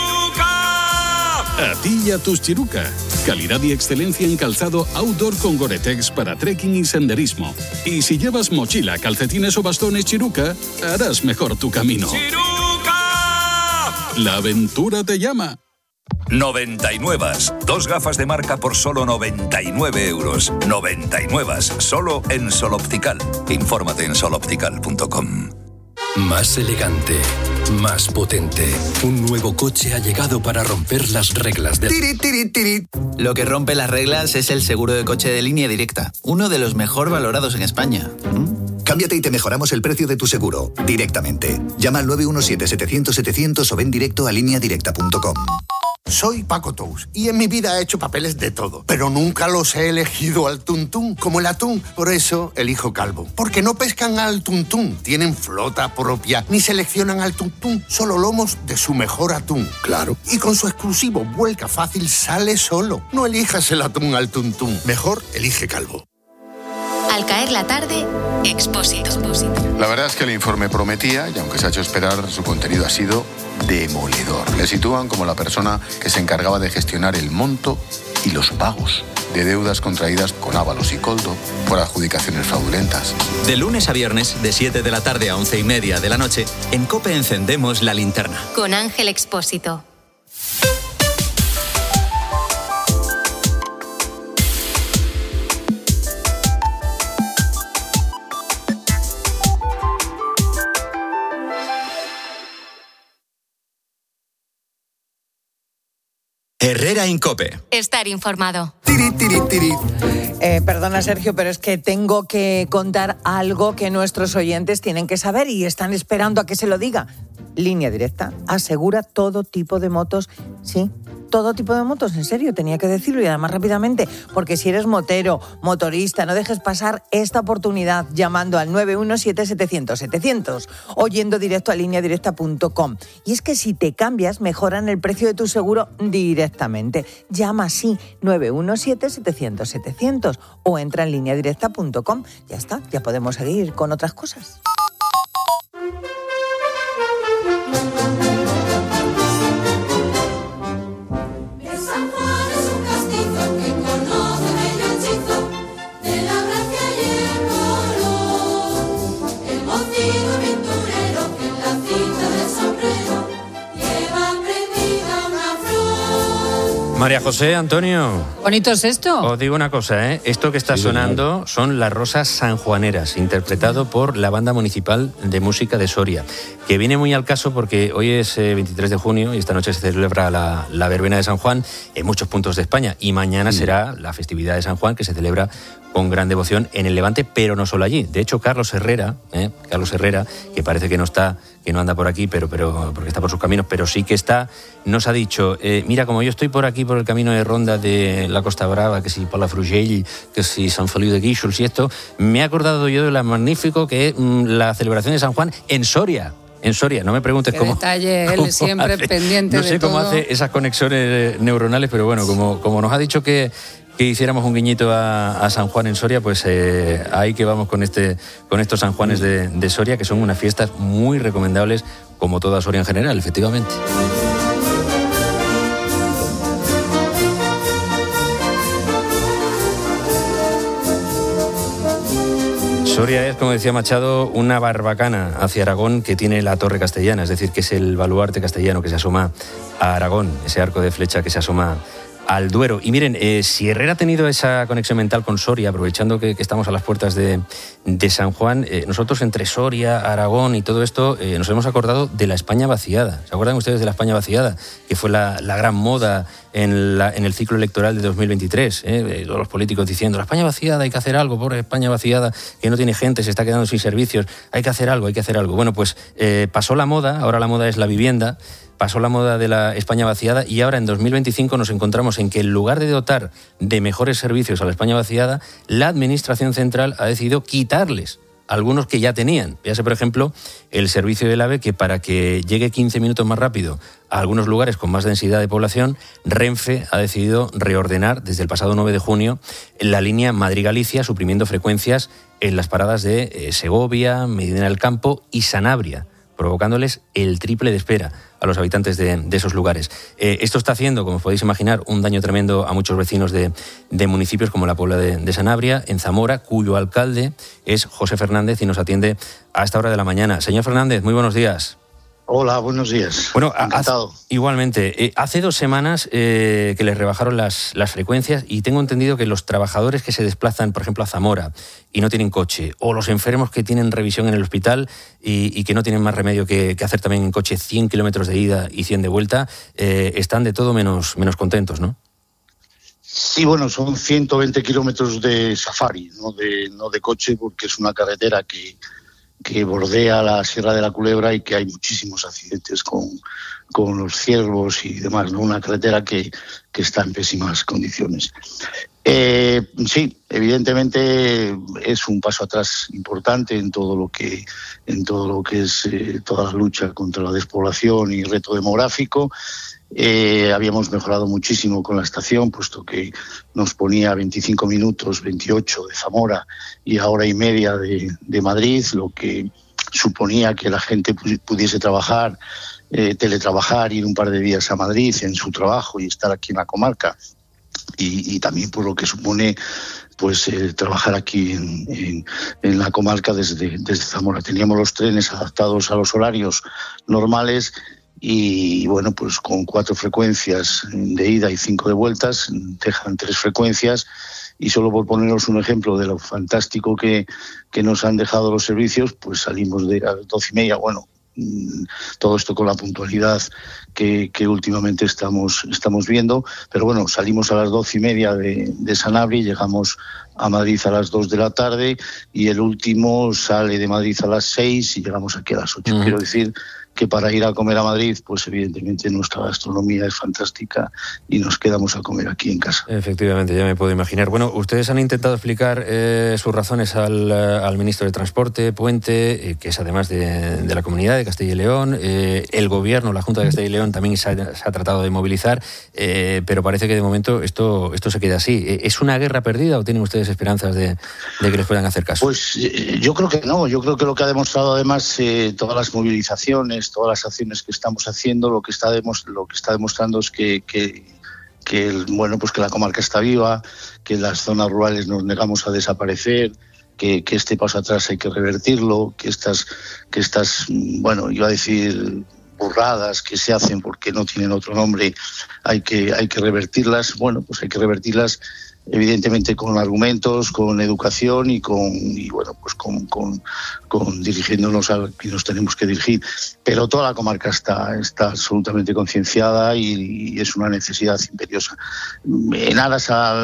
A ti y a tus Chiruca. Calidad y excelencia en calzado outdoor con Gore-Tex para trekking y senderismo. Y si llevas mochila, calcetines o bastones Chiruca, harás mejor tu camino. ¡Chiruca! La aventura te llama. 99. 2 gafas de marca por solo 99 euros. 99. Solo en Sol Optical. Infórmate en soloptical.com. Más elegante, más potente. Un nuevo coche ha llegado para romper las reglas de... Lo que rompe las reglas es el seguro de coche de Línea Directa, uno de los mejor valorados en España. Cámbiate y te mejoramos el precio de tu seguro directamente. Llama al 917-700-700 o ven directo a lineadirecta.com. Soy Paco Tous y en mi vida he hecho papeles de todo, pero nunca los he elegido al tuntún, como el atún. Por eso elijo Calvo, porque no pescan al tuntún, tienen flota propia, ni seleccionan al tuntún, solo lomos de su mejor atún. Claro. Y con su exclusivo Vuelca Fácil sale solo. No elijas el atún al tuntún, mejor elige Calvo. Al caer la tarde, Expósito. La verdad es que el informe prometía y aunque se ha hecho esperar, su contenido ha sido demoledor. Le sitúan como la persona que se encargaba de gestionar el monto y los pagos de deudas contraídas con Ábalos y Coldo por adjudicaciones fraudulentas. De lunes a viernes, de 7 de la tarde a 11:30 de la noche, en COPE encendemos la linterna. Con Ángel Expósito. Herrera en COPE. Estar informado. Perdona, Sergio, pero es que tengo que contar algo que nuestros oyentes tienen que saber y están esperando a que se lo diga. Línea Directa asegura todo tipo de motos, sí, todo tipo de motos, en serio, tenía que decirlo y además rápidamente, porque si eres motero, motorista, no dejes pasar esta oportunidad llamando al 917-700-700 o yendo directo a lineadirecta.com. Y es que si te cambias, mejoran el precio de tu seguro directamente. Llama así 917-700-700 o entra en lineadirecta.com. Ya está, ya podemos seguir con otras cosas. María José, Antonio. ¿Bonito es esto? Os digo una cosa, Esto que está sonando son las Rosas Sanjuaneras, interpretado por la Banda Municipal de Música de Soria, que viene muy al caso porque hoy es 23 de junio y esta noche se celebra la verbena de San Juan en muchos puntos de España y mañana será la festividad de San Juan, que se celebra con gran devoción en el Levante, pero no solo allí. De hecho, Carlos Herrera, que parece que no anda por aquí, pero porque está por sus caminos, pero sí que está, nos ha dicho, mira, como yo estoy por aquí, por el camino de ronda de la Costa Brava, que si Palafrugell, que si San Feliu de Guíxols y esto, me he acordado yo de lo magnífico que es la celebración de San Juan en Soria. En Soria, no me preguntes cómo. Detalle, él siempre hace, pendiente de todo. No sé cómo hace esas conexiones neuronales, pero bueno, como nos ha dicho que hiciéramos un guiñito a San Juan en Soria, pues ahí que vamos con estos San Juanes de Soria, que son unas fiestas muy recomendables, como toda Soria en general, efectivamente. Soria es, como decía Machado, una barbacana hacia Aragón que tiene la Torre Castellana, es decir, que es el baluarte castellano que se asoma a Aragón, ese arco de flecha que se asoma al Duero. Y miren, si Herrera ha tenido esa conexión mental con Soria, aprovechando que estamos a las puertas de San Juan, nosotros entre Soria, Aragón y todo esto nos hemos acordado de la España vaciada. ¿Se acuerdan ustedes de la España vaciada? Que fue la gran moda en el ciclo electoral de 2023. Todos los políticos diciendo, la España vaciada, hay que hacer algo, pobre España vaciada, que no tiene gente, se está quedando sin servicios, hay que hacer algo. Bueno, pues pasó la moda, ahora la moda es la vivienda. Pasó la moda de la España vaciada y ahora en 2025 nos encontramos en que en lugar de dotar de mejores servicios a la España vaciada, la Administración Central ha decidido quitarles algunos que ya tenían. Véase, por ejemplo, el servicio del AVE, que para que llegue 15 minutos más rápido a algunos lugares con más densidad de población, Renfe ha decidido reordenar desde el pasado 9 de junio la línea Madrid-Galicia, suprimiendo frecuencias en las paradas de Segovia, Medina del Campo y Sanabria, provocándoles el triple de espera a los habitantes de esos lugares. Esto está haciendo, como os podéis imaginar, un daño tremendo a muchos vecinos de municipios como la Puebla de Sanabria, en Zamora, cuyo alcalde es José Fernández y nos atiende a esta hora de la mañana. Señor Fernández, muy buenos días. Hola, buenos días. Bueno, encantado. Igualmente, hace 2 semanas que les rebajaron las frecuencias y tengo entendido que los trabajadores que se desplazan, por ejemplo, a Zamora y no tienen coche, o los enfermos que tienen revisión en el hospital y que no tienen más remedio que hacer también en coche 100 kilómetros de ida y 100 de vuelta, están de todo menos contentos, ¿no? Sí, bueno, son 120 kilómetros de safari, no de coche, porque es una carretera que bordea la Sierra de la Culebra y que hay muchísimos accidentes con los ciervos y demás, ¿no? Una carretera que está en pésimas condiciones. Sí, evidentemente es un paso atrás importante en todo lo que es toda la lucha contra la despoblación y el reto demográfico. Habíamos mejorado muchísimo con la estación, puesto que nos ponía 25 minutos, 28 de Zamora y a hora y media de Madrid, lo que suponía que la gente pudiese trabajar, teletrabajar, ir un par de días a Madrid en su trabajo y estar aquí en la comarca. Y también por lo que supone pues trabajar aquí en la comarca desde Zamora. Teníamos los trenes adaptados a los horarios normales y bueno, pues con 4 frecuencias de ida y 5 de vueltas, dejan 3 frecuencias y solo por poneros un ejemplo de lo fantástico que nos han dejado los servicios, pues salimos de las 12:30, bueno, todo esto con la puntualidad que últimamente estamos viendo, pero bueno, salimos a las 12:30 de Sanabria y llegamos a Madrid a las 2 de la tarde y el último sale de Madrid a las 6 y llegamos aquí a las 8. Quiero decir que para ir a comer a Madrid, pues evidentemente nuestra gastronomía es fantástica y nos quedamos a comer aquí en casa. Efectivamente, ya me puedo imaginar. Bueno, ustedes han intentado explicar sus razones al ministro de Transporte, Puente, que es además de la Comunidad de Castilla y León. El Gobierno, la Junta de Castilla y León, también se ha tratado de movilizar, pero parece que de momento esto se queda así. ¿Es una guerra perdida o tienen ustedes esperanzas de que les puedan hacer caso? Pues yo creo que no. Yo creo que lo que ha demostrado además todas las movilizaciones, todas las acciones que estamos haciendo, lo que está demostrando es que la comarca está viva, que las zonas rurales nos negamos a desaparecer, que este paso atrás hay que revertirlo, que estas bueno, iba a decir burradas que se hacen porque no tienen otro nombre, hay que revertirlas. Bueno, pues hay que revertirlas evidentemente con argumentos, con educación y con dirigiéndonos a quien nos tenemos que dirigir. Pero toda la comarca está absolutamente concienciada y es una necesidad imperiosa. En aras a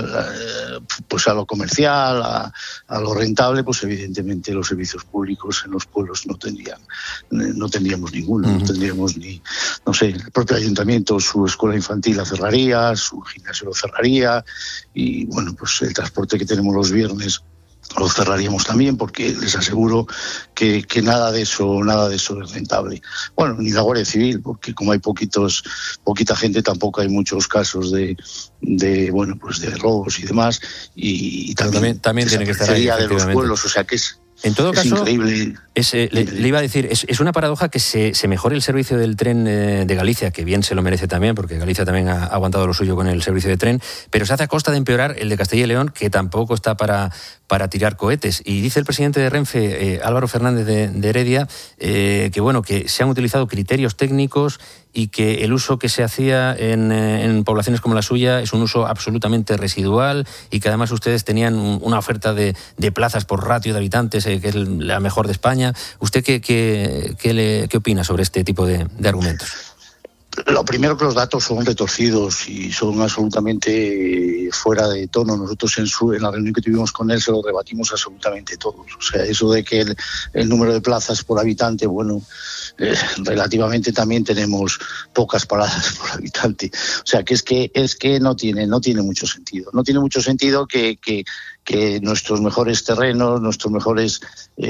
lo comercial, a lo rentable, pues evidentemente los servicios públicos en los pueblos no tendríamos ninguno, no tendríamos ni, no sé, el propio ayuntamiento, su escuela infantil la cerraría, su gimnasio lo cerraría, y bueno, pues el transporte que tenemos los viernes lo cerraríamos también, porque les aseguro que nada de eso es rentable. Bueno, ni la Guardia Civil, porque como hay poquita gente, tampoco hay muchos casos de robos y demás, y también tiene que estar ahí, de los pueblos, o sea que es... En todo caso, increíble. Le iba a decir, es una paradoja que se mejore el servicio del tren de Galicia, que bien se lo merece también, porque Galicia también ha aguantado lo suyo con el servicio de tren, pero se hace a costa de empeorar el de Castilla y León, que tampoco está para tirar cohetes. Y dice el presidente de Renfe, Álvaro Fernández de Heredia, que se han utilizado criterios técnicos y que el uso que se hacía en poblaciones como la suya es un uso absolutamente residual, y que además ustedes tenían una oferta de plazas por ratio de habitantes que es la mejor de España. ¿Usted qué opina sobre este tipo de argumentos? Lo primero, que los datos son retorcidos y son absolutamente fuera de tono. Nosotros en la reunión que tuvimos con él se lo rebatimos absolutamente todos. O sea, eso de que el número de plazas por habitante, relativamente también tenemos pocas paradas por habitante. O sea, que es que no tiene mucho sentido. No tiene mucho sentido que nuestros mejores terrenos, nuestros mejores,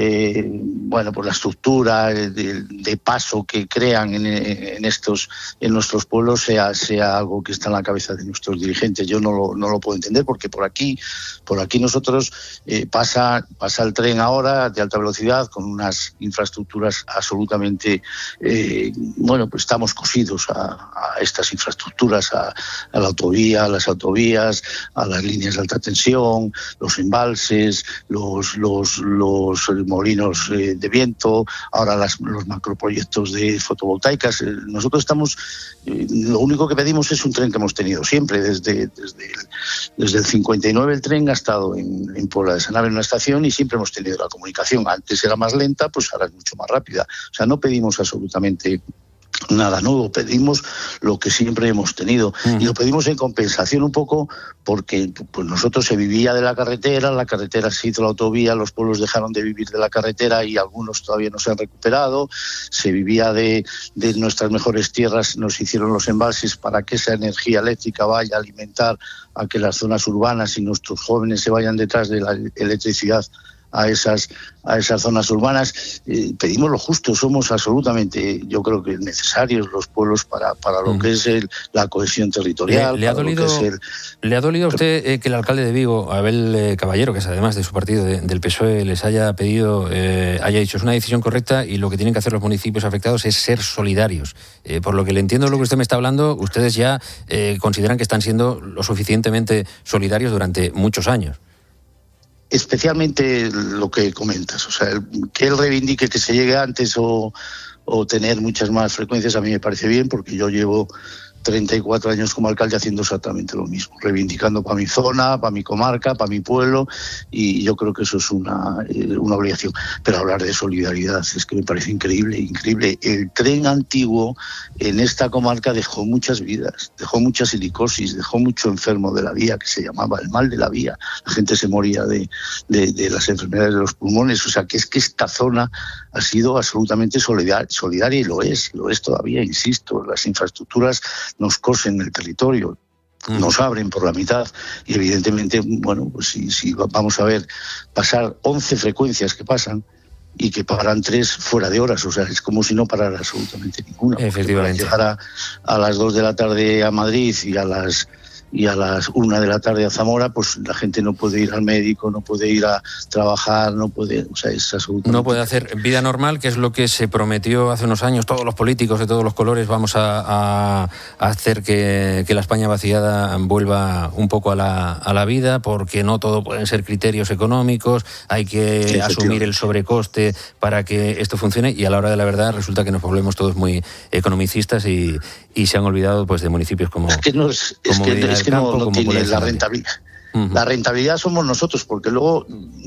la estructura de paso que crean en nuestros pueblos sea algo que está en la cabeza de nuestros dirigentes. Yo no lo puedo entender, porque por aquí nosotros pasa el tren ahora de alta velocidad con unas infraestructuras absolutamente, estamos cosidos a estas infraestructuras, a la autovía, a las autovías, a las líneas de alta tensión, los embalses, los molinos de viento, ahora los macroproyectos de fotovoltaicas. Nosotros lo único que pedimos es un tren que hemos tenido siempre, desde el 59 el tren ha estado en Puebla de Sanabria en una estación, y siempre hemos tenido la comunicación. Antes era más lenta, pues ahora es mucho más rápida. O sea, no pedimos absolutamente nada nuevo, pedimos lo que siempre hemos tenido, y lo pedimos en compensación un poco porque pues nosotros se vivía de la carretera se hizo la autovía, los pueblos dejaron de vivir de la carretera y algunos todavía no se han recuperado, se vivía de nuestras mejores tierras, nos hicieron los embalses para que esa energía eléctrica vaya a alimentar a que las zonas urbanas y nuestros jóvenes se vayan detrás de la electricidad a esas zonas urbanas. Pedimos lo justo, somos absolutamente, yo creo que necesarios los pueblos para lo que es la cohesión territorial. ¿Le ha dolido a usted que el alcalde de Vigo, Abel Caballero, que es además de su partido, del PSOE, les haya pedido, haya dicho, es una decisión correcta y lo que tienen que hacer los municipios afectados es ser solidarios? Por lo que le entiendo lo que usted me está hablando, ustedes ya consideran que están siendo lo suficientemente solidarios durante muchos años. Especialmente lo que comentas, o sea, que él reivindique que se llegue antes o tener muchas más frecuencias, a mí me parece bien, porque yo llevo 34 años como alcalde haciendo exactamente lo mismo, reivindicando para mi zona, para mi comarca, para mi pueblo, y yo creo que eso es una obligación. Pero hablar de solidaridad es que me parece increíble. El tren antiguo en esta comarca dejó muchas vidas, dejó mucha silicosis, dejó mucho enfermo de la vía, que se llamaba el mal de la vía. La gente se moría de las enfermedades de los pulmones. O sea, que esta zona ha sido absolutamente solidaria, y lo es todavía, insisto. Las infraestructuras nos cosen el territorio, nos abren por la mitad, y evidentemente, pues si vamos a ver pasar 11 frecuencias que pasan y que paran 3 fuera de horas, o sea, es como si no parara absolutamente ninguna. Efectivamente. Para llegar a las 2 de la tarde a Madrid y y a las 1 de la tarde a Zamora, pues la gente no puede ir al médico, no puede ir a trabajar, no puede, o sea, es absolutamente... No puede hacer vida normal, que es lo que se prometió hace unos años, todos los políticos de todos los colores, vamos a hacer que la España vaciada vuelva un poco a la vida, porque no todo pueden ser criterios económicos, hay que asumir el sobrecoste para que esto funcione, y a la hora de la verdad resulta que nos volvemos todos muy economicistas y se han olvidado pues de municipios como no tiene la rentabilidad. La rentabilidad somos nosotros, porque luego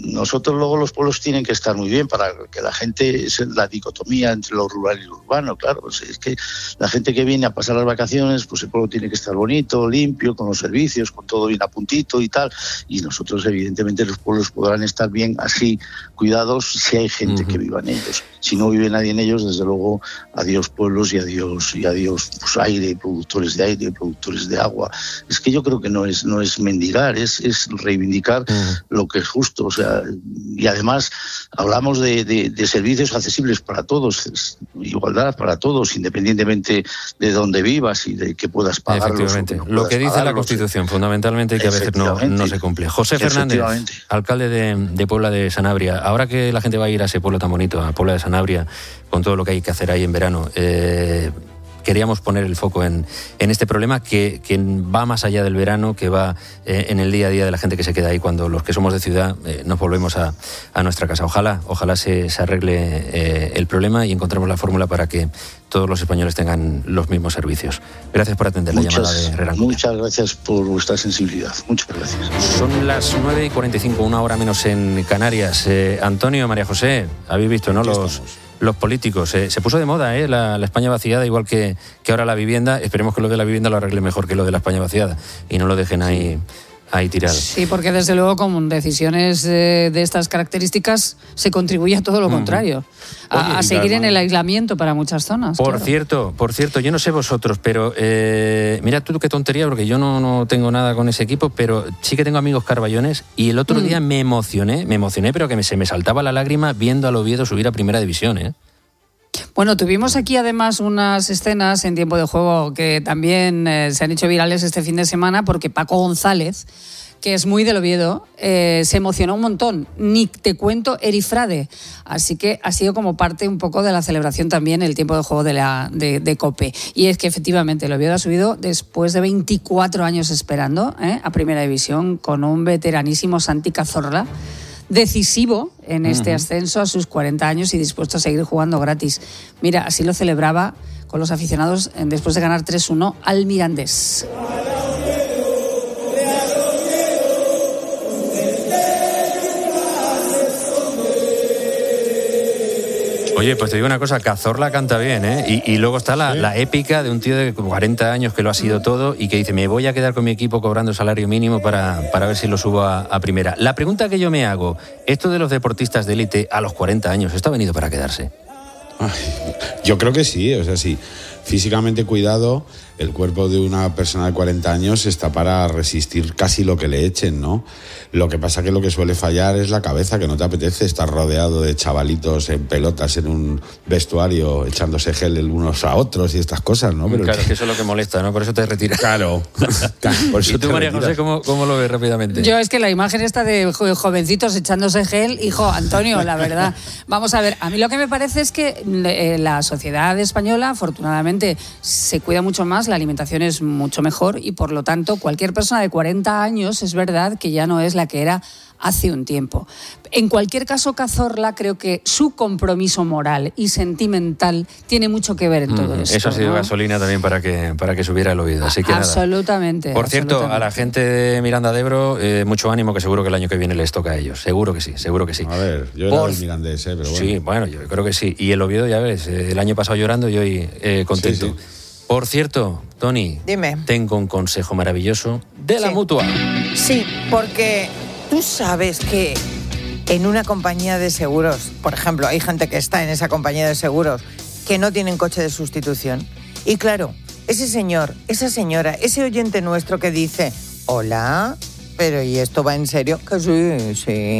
los pueblos tienen que estar muy bien para que la gente, es la dicotomía entre lo rural y lo urbano, claro, pues es que la gente que viene a pasar las vacaciones, pues el pueblo tiene que estar bonito, limpio, con los servicios, con todo bien a puntito y tal, y nosotros evidentemente los pueblos podrán estar bien así cuidados si hay gente que viva en ellos. Si no vive nadie en ellos, desde luego adiós pueblos y adiós pues aire, productores de aire, productores de agua. Es que yo creo que no es mendigar, es reivindicar lo que es justo, o sea, y además hablamos de servicios accesibles para todos, igualdad para todos, independientemente de dónde vivas y de que puedas pagar. Efectivamente, lo que dice la Constitución, fundamentalmente, y que a veces no se cumple. José Fernández, alcalde de Puebla de Sanabria, ahora que la gente va a ir a ese pueblo tan bonito, a Puebla de Sanabria, con todo lo que hay que hacer ahí en verano, queríamos poner el foco en este problema que va más allá del verano, que va en el día a día de la gente que se queda ahí cuando los que somos de ciudad nos volvemos a nuestra casa. Ojalá se arregle el problema y encontremos la fórmula para que todos los españoles tengan los mismos servicios. Gracias por atender la llamada de Herrera en Cope. Muchas gracias por vuestra sensibilidad. Muchas gracias. Son las 9:45, una hora menos en Canarias. Antonio, María José, habéis visto, ¿no? Los políticos. Se puso de moda la España vaciada, igual que ahora la vivienda. Esperemos que lo de la vivienda lo arregle mejor que lo de la España vaciada y no lo dejen ahí tirado. Sí, porque desde luego con decisiones de estas características se contribuye a todo lo contrario, a seguir en el aislamiento para muchas zonas. Por cierto, yo no sé vosotros, pero mira tú qué tontería, porque yo no tengo nada con ese equipo, pero sí que tengo amigos carballones y el otro día me emocioné, pero que se me saltaba la lágrima viendo al Oviedo subir a Primera División, Bueno, tuvimos aquí además unas escenas en tiempo de juego que también se han hecho virales este fin de semana, porque Paco González, que es muy del Oviedo, se emocionó un montón. Ni te cuento Erifrade. Así que ha sido como parte un poco de la celebración también el tiempo de juego de COPE. Y es que efectivamente el Oviedo ha subido después de 24 años esperando a Primera División, con un veteranísimo Santi Cazorla, decisivo en este ascenso a sus 40 años y dispuesto a seguir jugando gratis. Mira, así lo celebraba con los aficionados después de ganar 3-1 al Mirandés. Oye, pues te digo una cosa, Cazorla canta bien, y luego está la épica de un tío de 40 años que lo ha sido todo y que dice, me voy a quedar con mi equipo cobrando salario mínimo para ver si lo subo a primera. La pregunta que yo me hago, esto de los deportistas de élite a los 40 años, ¿esto ha venido para quedarse? Yo creo que sí, o sea, sí. Físicamente cuidado, el cuerpo de una persona de 40 años está para resistir casi lo que le echen, ¿no? Lo que pasa que lo que suele fallar es la cabeza, que no te apetece estar rodeado de chavalitos en pelotas en un vestuario echándose gel unos a otros y estas cosas, ¿no? Pero claro, que eso es lo que molesta, ¿no? Por eso te retiras. Claro. Por eso ¿y tú, María José, cómo lo ves rápidamente? Yo es que la imagen esta de jovencitos echándose gel, hijo, Antonio, la verdad. Vamos a ver, a mí lo que me parece es que la sociedad española, afortunadamente, se cuida mucho más, la alimentación es mucho mejor y, por lo tanto, cualquier persona de 40 años es verdad que ya no es la que era hace un tiempo. En cualquier caso, Cazorla, creo que su compromiso moral y sentimental tiene mucho que ver en todo esto. Eso ha sido gasolina también para que subiera el Oviedo. Así que absolutamente. Por cierto, a la gente de Miranda de Ebro, mucho ánimo, que seguro que el año que viene les toca a ellos. Seguro que sí. A ver, yo era del Mirandés, pero bueno. Sí, bueno, yo creo que sí. Y el Oviedo, ya ves, el año pasado llorando y hoy contento. Sí. Por cierto, Toni, dime. Tengo un consejo maravilloso de la Mutua. Sí, porque tú sabes que en una compañía de seguros, por ejemplo, hay gente que está en esa compañía de seguros que no tienen coche de sustitución. Y claro, ese señor, esa señora, ese oyente nuestro que dice, hola, pero ¿y esto va en serio? Que sí.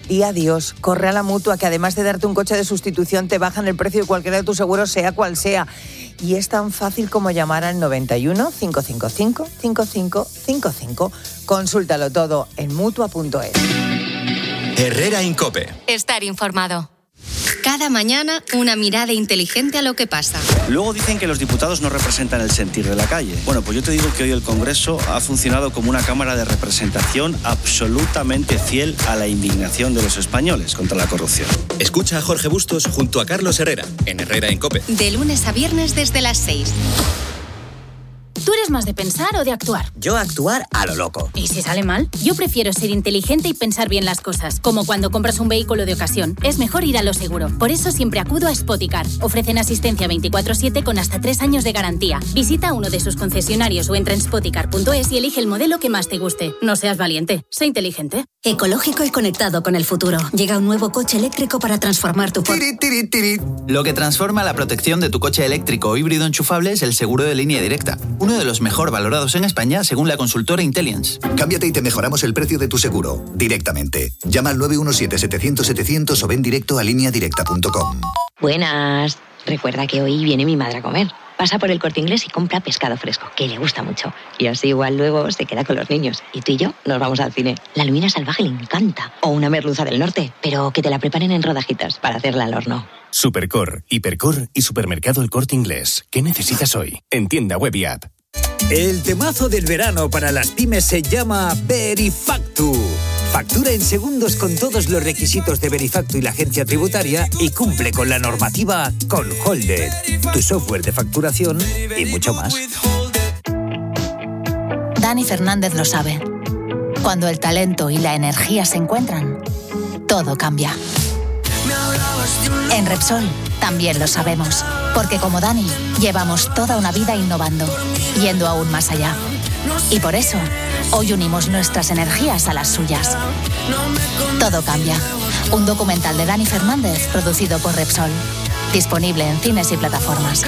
y adiós. Corre a la Mutua, que además de darte un coche de sustitución, te bajan el precio de cualquiera de tus seguros, sea cual sea. Y es tan fácil como llamar al 91 555 5555. Consúltalo todo en Mutua.es. Herrera Incope. Estar informado. Cada mañana una mirada inteligente a lo que pasa. Luego dicen que los diputados no representan el sentir de la calle. Bueno, pues yo te digo que hoy el Congreso ha funcionado como una cámara de representación absolutamente fiel a la indignación de los españoles contra la corrupción. Escucha a Jorge Bustos junto a Carlos Herrera en Herrera Incope. De lunes a viernes desde las 6. ¿Tú eres más de pensar o de actuar? Yo actuar a lo loco. ¿Y si sale mal? Yo prefiero ser inteligente y pensar bien las cosas. Como cuando compras un vehículo de ocasión. Es mejor ir a lo seguro. Por eso siempre acudo a Spoticar. Ofrecen asistencia 24/7 con hasta 3 años de garantía. Visita uno de sus concesionarios o entra en spoticar.es y elige el modelo que más te guste. No seas valiente, sé inteligente. Ecológico y conectado con el futuro. Llega un nuevo coche eléctrico para transformar tu... Lo que transforma la protección de tu coche eléctrico o híbrido enchufable es el seguro de línea directa. Uno de los mejor valorados en España según la consultora Intelliance. Cámbiate y te mejoramos el precio de tu seguro directamente. Llama al 917-700-700 o ven directo a lineadirecta.com. Buenas. Recuerda que hoy viene mi madre a comer. Pasa por el Corte Inglés y compra pescado fresco, que le gusta mucho. Y así igual luego se queda con los niños. Y tú y yo nos vamos al cine. La lubina salvaje le encanta. O una merluza del norte, pero que te la preparen en rodajitas para hacerla al horno. Supercor, Hipercor y Supermercado El Corte Inglés. ¿Qué necesitas hoy? En tienda web y app. El temazo del verano para las pymes se llama Verifactu. Factura en segundos con todos los requisitos de Verifactu y la agencia tributaria y cumple con la normativa con Holded, tu software de facturación y mucho más. Dani Fernández lo sabe. Cuando el talento y la energía se encuentran, todo cambia. En Repsol también lo sabemos, porque como Dani, llevamos toda una vida innovando, yendo aún más allá. Y por eso, hoy unimos nuestras energías a las suyas. Todo cambia. Un documental de Dani Fernández producido por Repsol. Disponible en cines y plataformas.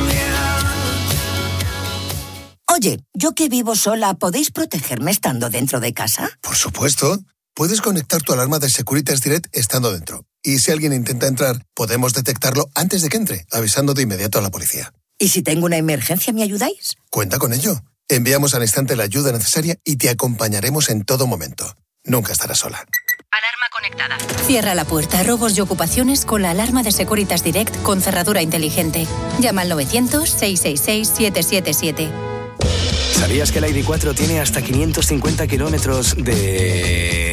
Oye, yo que vivo sola, ¿podéis protegerme estando dentro de casa? Por supuesto. Puedes conectar tu alarma de Securitas Direct estando dentro. Y si alguien intenta entrar, podemos detectarlo antes de que entre, avisando de inmediato a la policía. ¿Y si tengo una emergencia, me ayudáis? Cuenta con ello. Enviamos al instante la ayuda necesaria y te acompañaremos en todo momento. Nunca estarás sola. Alarma conectada. Cierra la puerta a robos y ocupaciones con la alarma de Securitas Direct con cerradura inteligente. Llama al 900-666-777. ¿Sabías que la ID4 tiene hasta 550 kilómetros de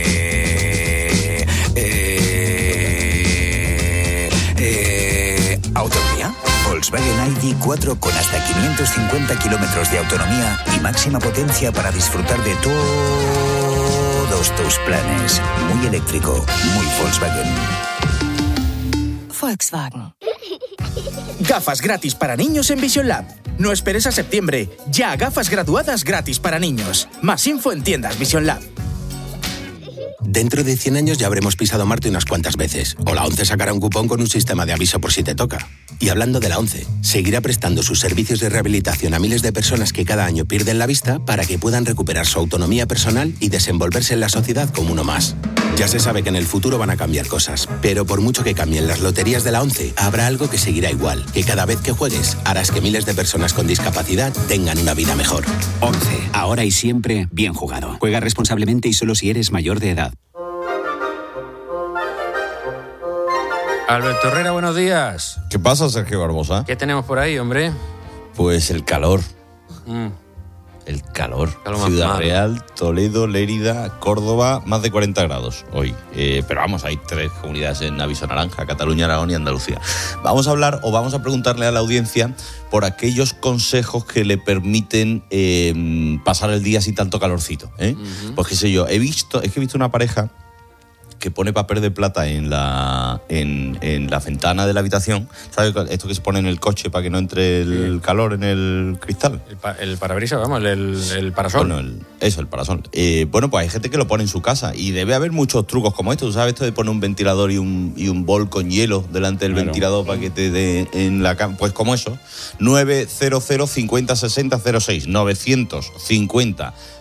autonomía? Volkswagen ID4 con hasta 550 kilómetros de autonomía y máxima potencia para disfrutar de todos tus planes. Muy eléctrico, muy Volkswagen. Volkswagen. Gafas gratis para niños en Vision Lab. No esperes a septiembre. Ya gafas graduadas gratis para niños. Más info en tiendas Vision Lab. Dentro de 100 años ya habremos pisado Marte unas cuantas veces. O la ONCE sacará un cupón con un sistema de aviso por si te toca. Y hablando de la ONCE, seguirá prestando sus servicios de rehabilitación a miles de personas que cada año pierden la vista para que puedan recuperar su autonomía personal y desenvolverse en la sociedad como uno más. Ya se sabe que en el futuro van a cambiar cosas, pero por mucho que cambien las loterías de la ONCE, habrá algo que seguirá igual, que cada vez que juegues harás que miles de personas con discapacidad tengan una vida mejor. ONCE, ahora y siempre, bien jugado. Juega responsablemente y solo si eres mayor de edad. Alberto Herrera, buenos días. ¿Qué pasa, Sergio Barbosa? ¿Qué tenemos por ahí, hombre? Pues el calor. El calor. Ciudad Real, Toledo, Lérida, Córdoba, más de 40 grados hoy. Pero vamos, hay 3 comunidades en aviso naranja: Cataluña, Aragón y Andalucía. Vamos a hablar o vamos a preguntarle a la audiencia por aquellos consejos que le permiten pasar el día sin tanto calorcito. Pues qué sé yo, he visto una pareja que pone papel de plata en la ventana de la habitación. ¿Sabes esto que se pone en el coche para que no entre el calor en el cristal? El parabrisas, vamos, el parasol. Bueno, el parasol. Bueno, pues hay gente que lo pone en su casa y debe haber muchos trucos como esto. ¿Tú sabes esto de poner un ventilador y un bol con hielo delante del ventilador para que te dé en la cama? Pues como eso. 900 50 60 06 950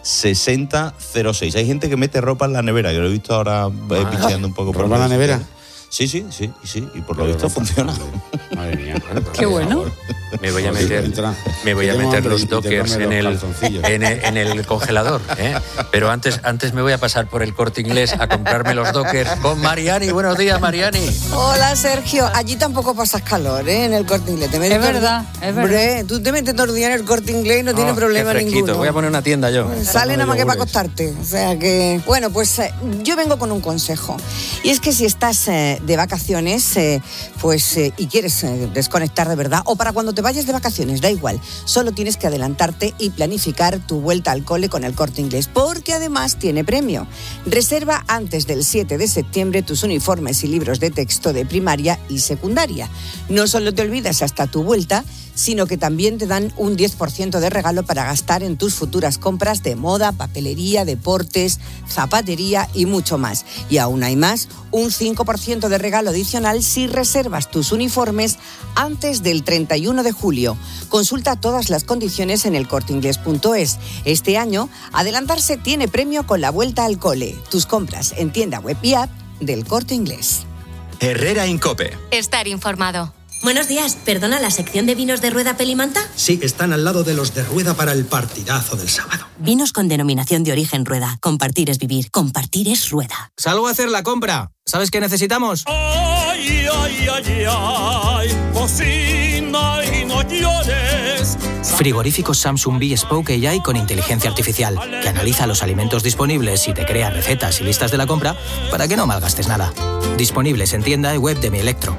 6006. Hay gente que mete ropa en la nevera, que lo he visto ahora picheando un poco. ¿Ropa en la nevera? Sí, y por lo visto funciona. Madre mía. Qué bueno. Me voy a meter los dockers en el congelador, ¿eh? Pero antes me voy a pasar por el Corte Inglés a comprarme los dockers con Mariani. Buenos días, Mariani. Hola, Sergio. Allí tampoco pasas calor, ¿eh? En el Corte Inglés. Es verdad. Hombre, tú te metes todo el día en el Corte Inglés y no tienes problema ninguno. Voy a poner una tienda yo. Sale nada más que para acostarte. O sea que... Bueno, pues yo vengo con un consejo. Y es que si estás de vacaciones, y quieres desconectar de verdad, o para cuando te vayas de vacaciones, da igual, solo tienes que adelantarte y planificar tu vuelta al cole con el Corte Inglés, porque además tiene premio. Reserva antes del 7 de septiembre tus uniformes y libros de texto de primaria y secundaria. No solo te olvidas hasta tu vuelta, sino que también te dan un 10% de regalo para gastar en tus futuras compras de moda, papelería, deportes, zapatería y mucho más. Y aún hay más, un 5% de regalo adicional si reservas tus uniformes antes del 31 de julio. Consulta todas las condiciones en elcorteinglés.es. Este año, adelantarse tiene premio con la vuelta al cole. Tus compras en tienda web y app del Corte Inglés. Herrera Incope. Estar informado. Buenos días, ¿perdona la sección de vinos de Rueda Pelimanta? Sí, están al lado de los de Rueda para el partidazo del sábado. Vinos con denominación de origen Rueda. Compartir es vivir, compartir es Rueda. Salgo a hacer la compra. ¿Sabes qué necesitamos? Ay, ay, ay, ay, cocina y no llores. Frigoríficos Samsung Bespoke AI con inteligencia artificial, que analiza los alimentos disponibles y te crea recetas y listas de la compra para que no malgastes nada. Disponibles en tienda y web de Mi Electro.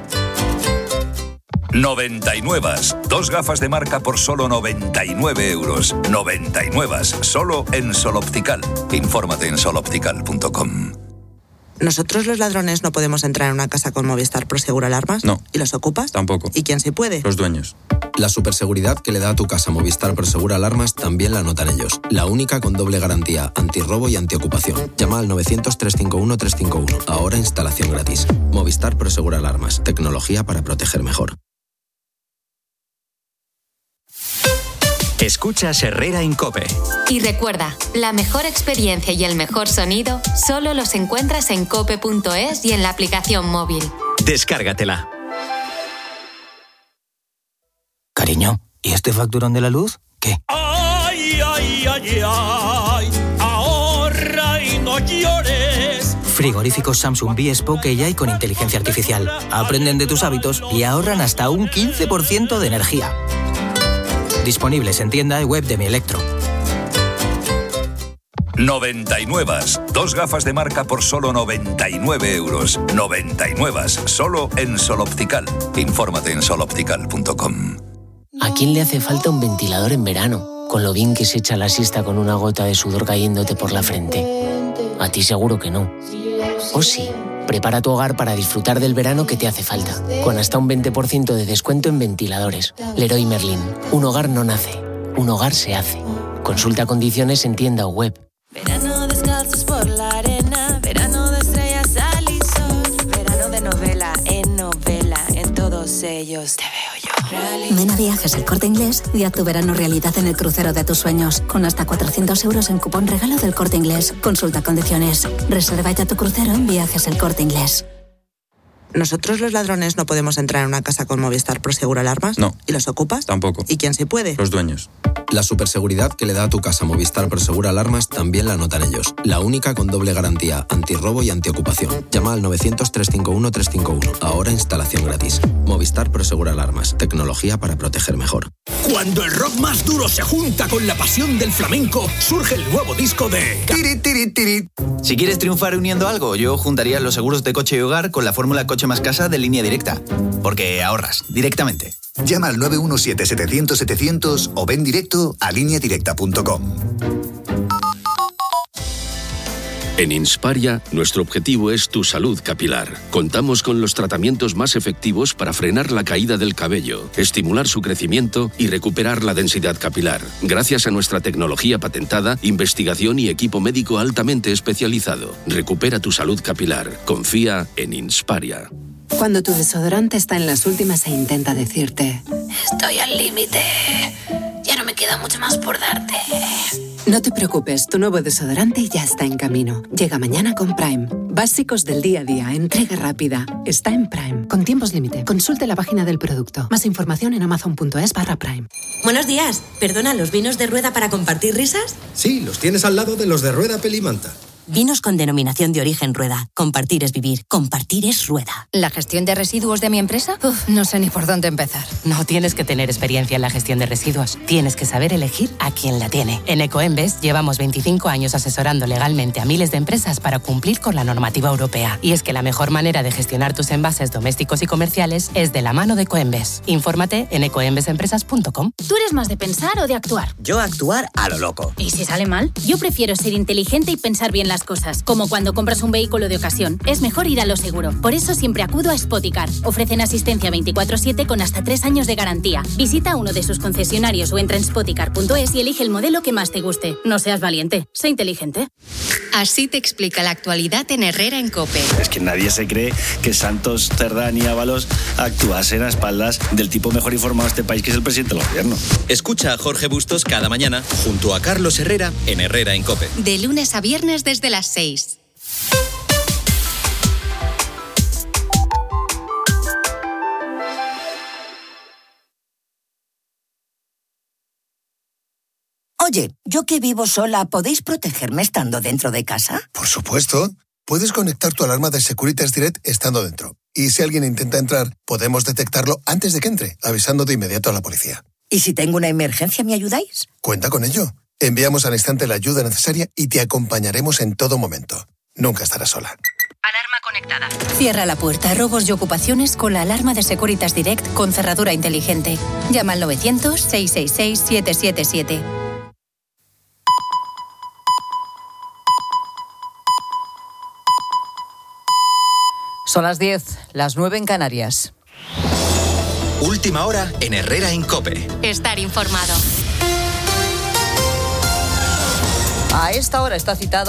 99. 2 gafas de marca por solo 99 euros. 99. Solo en Sol Optical. Infórmate en soloptical.com. Nosotros los ladrones no podemos entrar en una casa con Movistar Prosegur Alarmas. No. ¿Y los ocupas? Tampoco. ¿Y quién sí puede? Los dueños. La superseguridad que le da a tu casa Movistar Prosegur Alarmas también la notan ellos. La única con doble garantía, antirrobo y antiocupación. Llama al 900-351-351. Ahora instalación gratis. Movistar Prosegur Alarmas. Tecnología para proteger mejor. Escuchas Herrera Incope. Y recuerda, la mejor experiencia y el mejor sonido solo los encuentras en cope.es y en la aplicación móvil. Descárgatela. Cariño, ¿y este facturón de la luz? ¿Qué? Ay, ay, ay, ay, ahorra y no llores. Frigoríficos Samsung Bespoke AI con inteligencia artificial. Aprenden de tus hábitos y ahorran hasta un 15% de energía. Disponibles en tienda y web de Mi Electro. 99. 2 gafas de marca por solo 99 euros. 99. Solo en Sol Optical. Infórmate en soloptical.com. ¿A quién le hace falta un ventilador en verano? Con lo bien que se echa la siesta con una gota de sudor cayéndote por la frente. A ti seguro que no. ¿O sí? Prepara tu hogar para disfrutar del verano que te hace falta. Con hasta un 20% de descuento en ventiladores. Leroy Merlin. Un hogar no nace. Un hogar se hace. Consulta condiciones en tienda o web. Verano descalzos por la arena. Verano de estrellas al y sol. Verano de novela en novela. En todos ellos te veo yo. Ven a Viajes El Corte Inglés y haz tu verano realidad en el crucero de tus sueños. Con hasta 400 euros en cupón regalo del Corte Inglés. Consulta condiciones. Reserva ya tu crucero en Viajes El Corte Inglés. Nosotros los ladrones no podemos entrar en una casa con Movistar Prosegur Alarmas. No. ¿Y los ocupas? Tampoco. ¿Y quién sí puede? Los dueños. La superseguridad que le da a tu casa Movistar Prosegur Alarmas también la notan ellos. La única con doble garantía, antirrobo y antiocupación. Llama al 900-351-351. Ahora instalación gratis. Movistar Prosegur Alarmas. Tecnología para proteger mejor. Cuando el rock más duro se junta con la pasión del flamenco, surge el nuevo disco de... Tiri, tiri, tiri. Si quieres triunfar uniendo algo, yo juntaría los seguros de coche y hogar con la fórmula Coche Más Casa de Línea Directa. Porque ahorras directamente. Llama al 917-700-700 o ven directo a lineadirecta.com. En Insparia, nuestro objetivo es tu salud capilar. Contamos con los tratamientos más efectivos para frenar la caída del cabello, estimular su crecimiento y recuperar la densidad capilar. Gracias a nuestra tecnología patentada, investigación y equipo médico altamente especializado. Recupera tu salud capilar. Confía en Insparia. Cuando tu desodorante está en las últimas e intenta decirte: estoy al límite, ya no me queda mucho más por darte. No te preocupes, tu nuevo desodorante ya está en camino. Llega mañana con Prime. Básicos del día a día, entrega rápida. Está en Prime. Con tiempos límite. Consulte la página del producto. Más información en amazon.es/Prime. Buenos días. Perdona, ¿los vinos de Rueda para compartir risas? Sí, los tienes al lado de los de Rueda Pelimanta. Vinos con denominación de origen Rueda. Compartir es vivir. Compartir es Rueda. ¿La gestión de residuos de mi empresa? No sé ni por dónde empezar. No tienes que tener experiencia en la gestión de residuos. Tienes que saber elegir a quien la tiene. En Ecoembes llevamos 25 años asesorando legalmente a miles de empresas para cumplir con la normativa europea. Y es que la mejor manera de gestionar tus envases domésticos y comerciales es de la mano de Ecoembes. Infórmate en ecoembesempresas.com. ¿Tú eres más de pensar o de actuar? Yo actuar a lo loco. ¿Y si sale mal? Yo prefiero ser inteligente y pensar bien las cosas, como cuando compras un vehículo de ocasión. Es mejor ir a lo seguro. Por eso siempre acudo a Spoticar. Ofrecen asistencia 24/7 con hasta 3 años de garantía. Visita uno de sus concesionarios o entra en spoticar.es y elige el modelo que más te guste. No seas valiente, sé inteligente. Así te explica la actualidad en Herrera en COPE. Es que nadie se cree que Santos, Cerdán y Ábalos actuasen a espaldas del tipo mejor informado de este país, que es el presidente del gobierno. Escucha a Jorge Bustos cada mañana junto a Carlos Herrera en Herrera en COPE. De lunes a viernes desde las 6. Oye, yo que vivo sola, ¿podéis protegerme estando dentro de casa? Por supuesto. Puedes conectar tu alarma de Securitas Direct estando dentro. Y si alguien intenta entrar, podemos detectarlo antes de que entre, avisando de inmediato a la policía. ¿Y si tengo una emergencia, me ayudáis? Cuenta con ello. Enviamos al instante la ayuda necesaria y te acompañaremos en todo momento. Nunca estarás sola. Alarma conectada. Cierra la puerta a robos y ocupaciones con la alarma de Securitas Direct con cerradura inteligente. Llama al 900-666-777. Son las 10, las 9 en Canarias. Última hora en Herrera en COPE. Estar informado. A esta hora está citado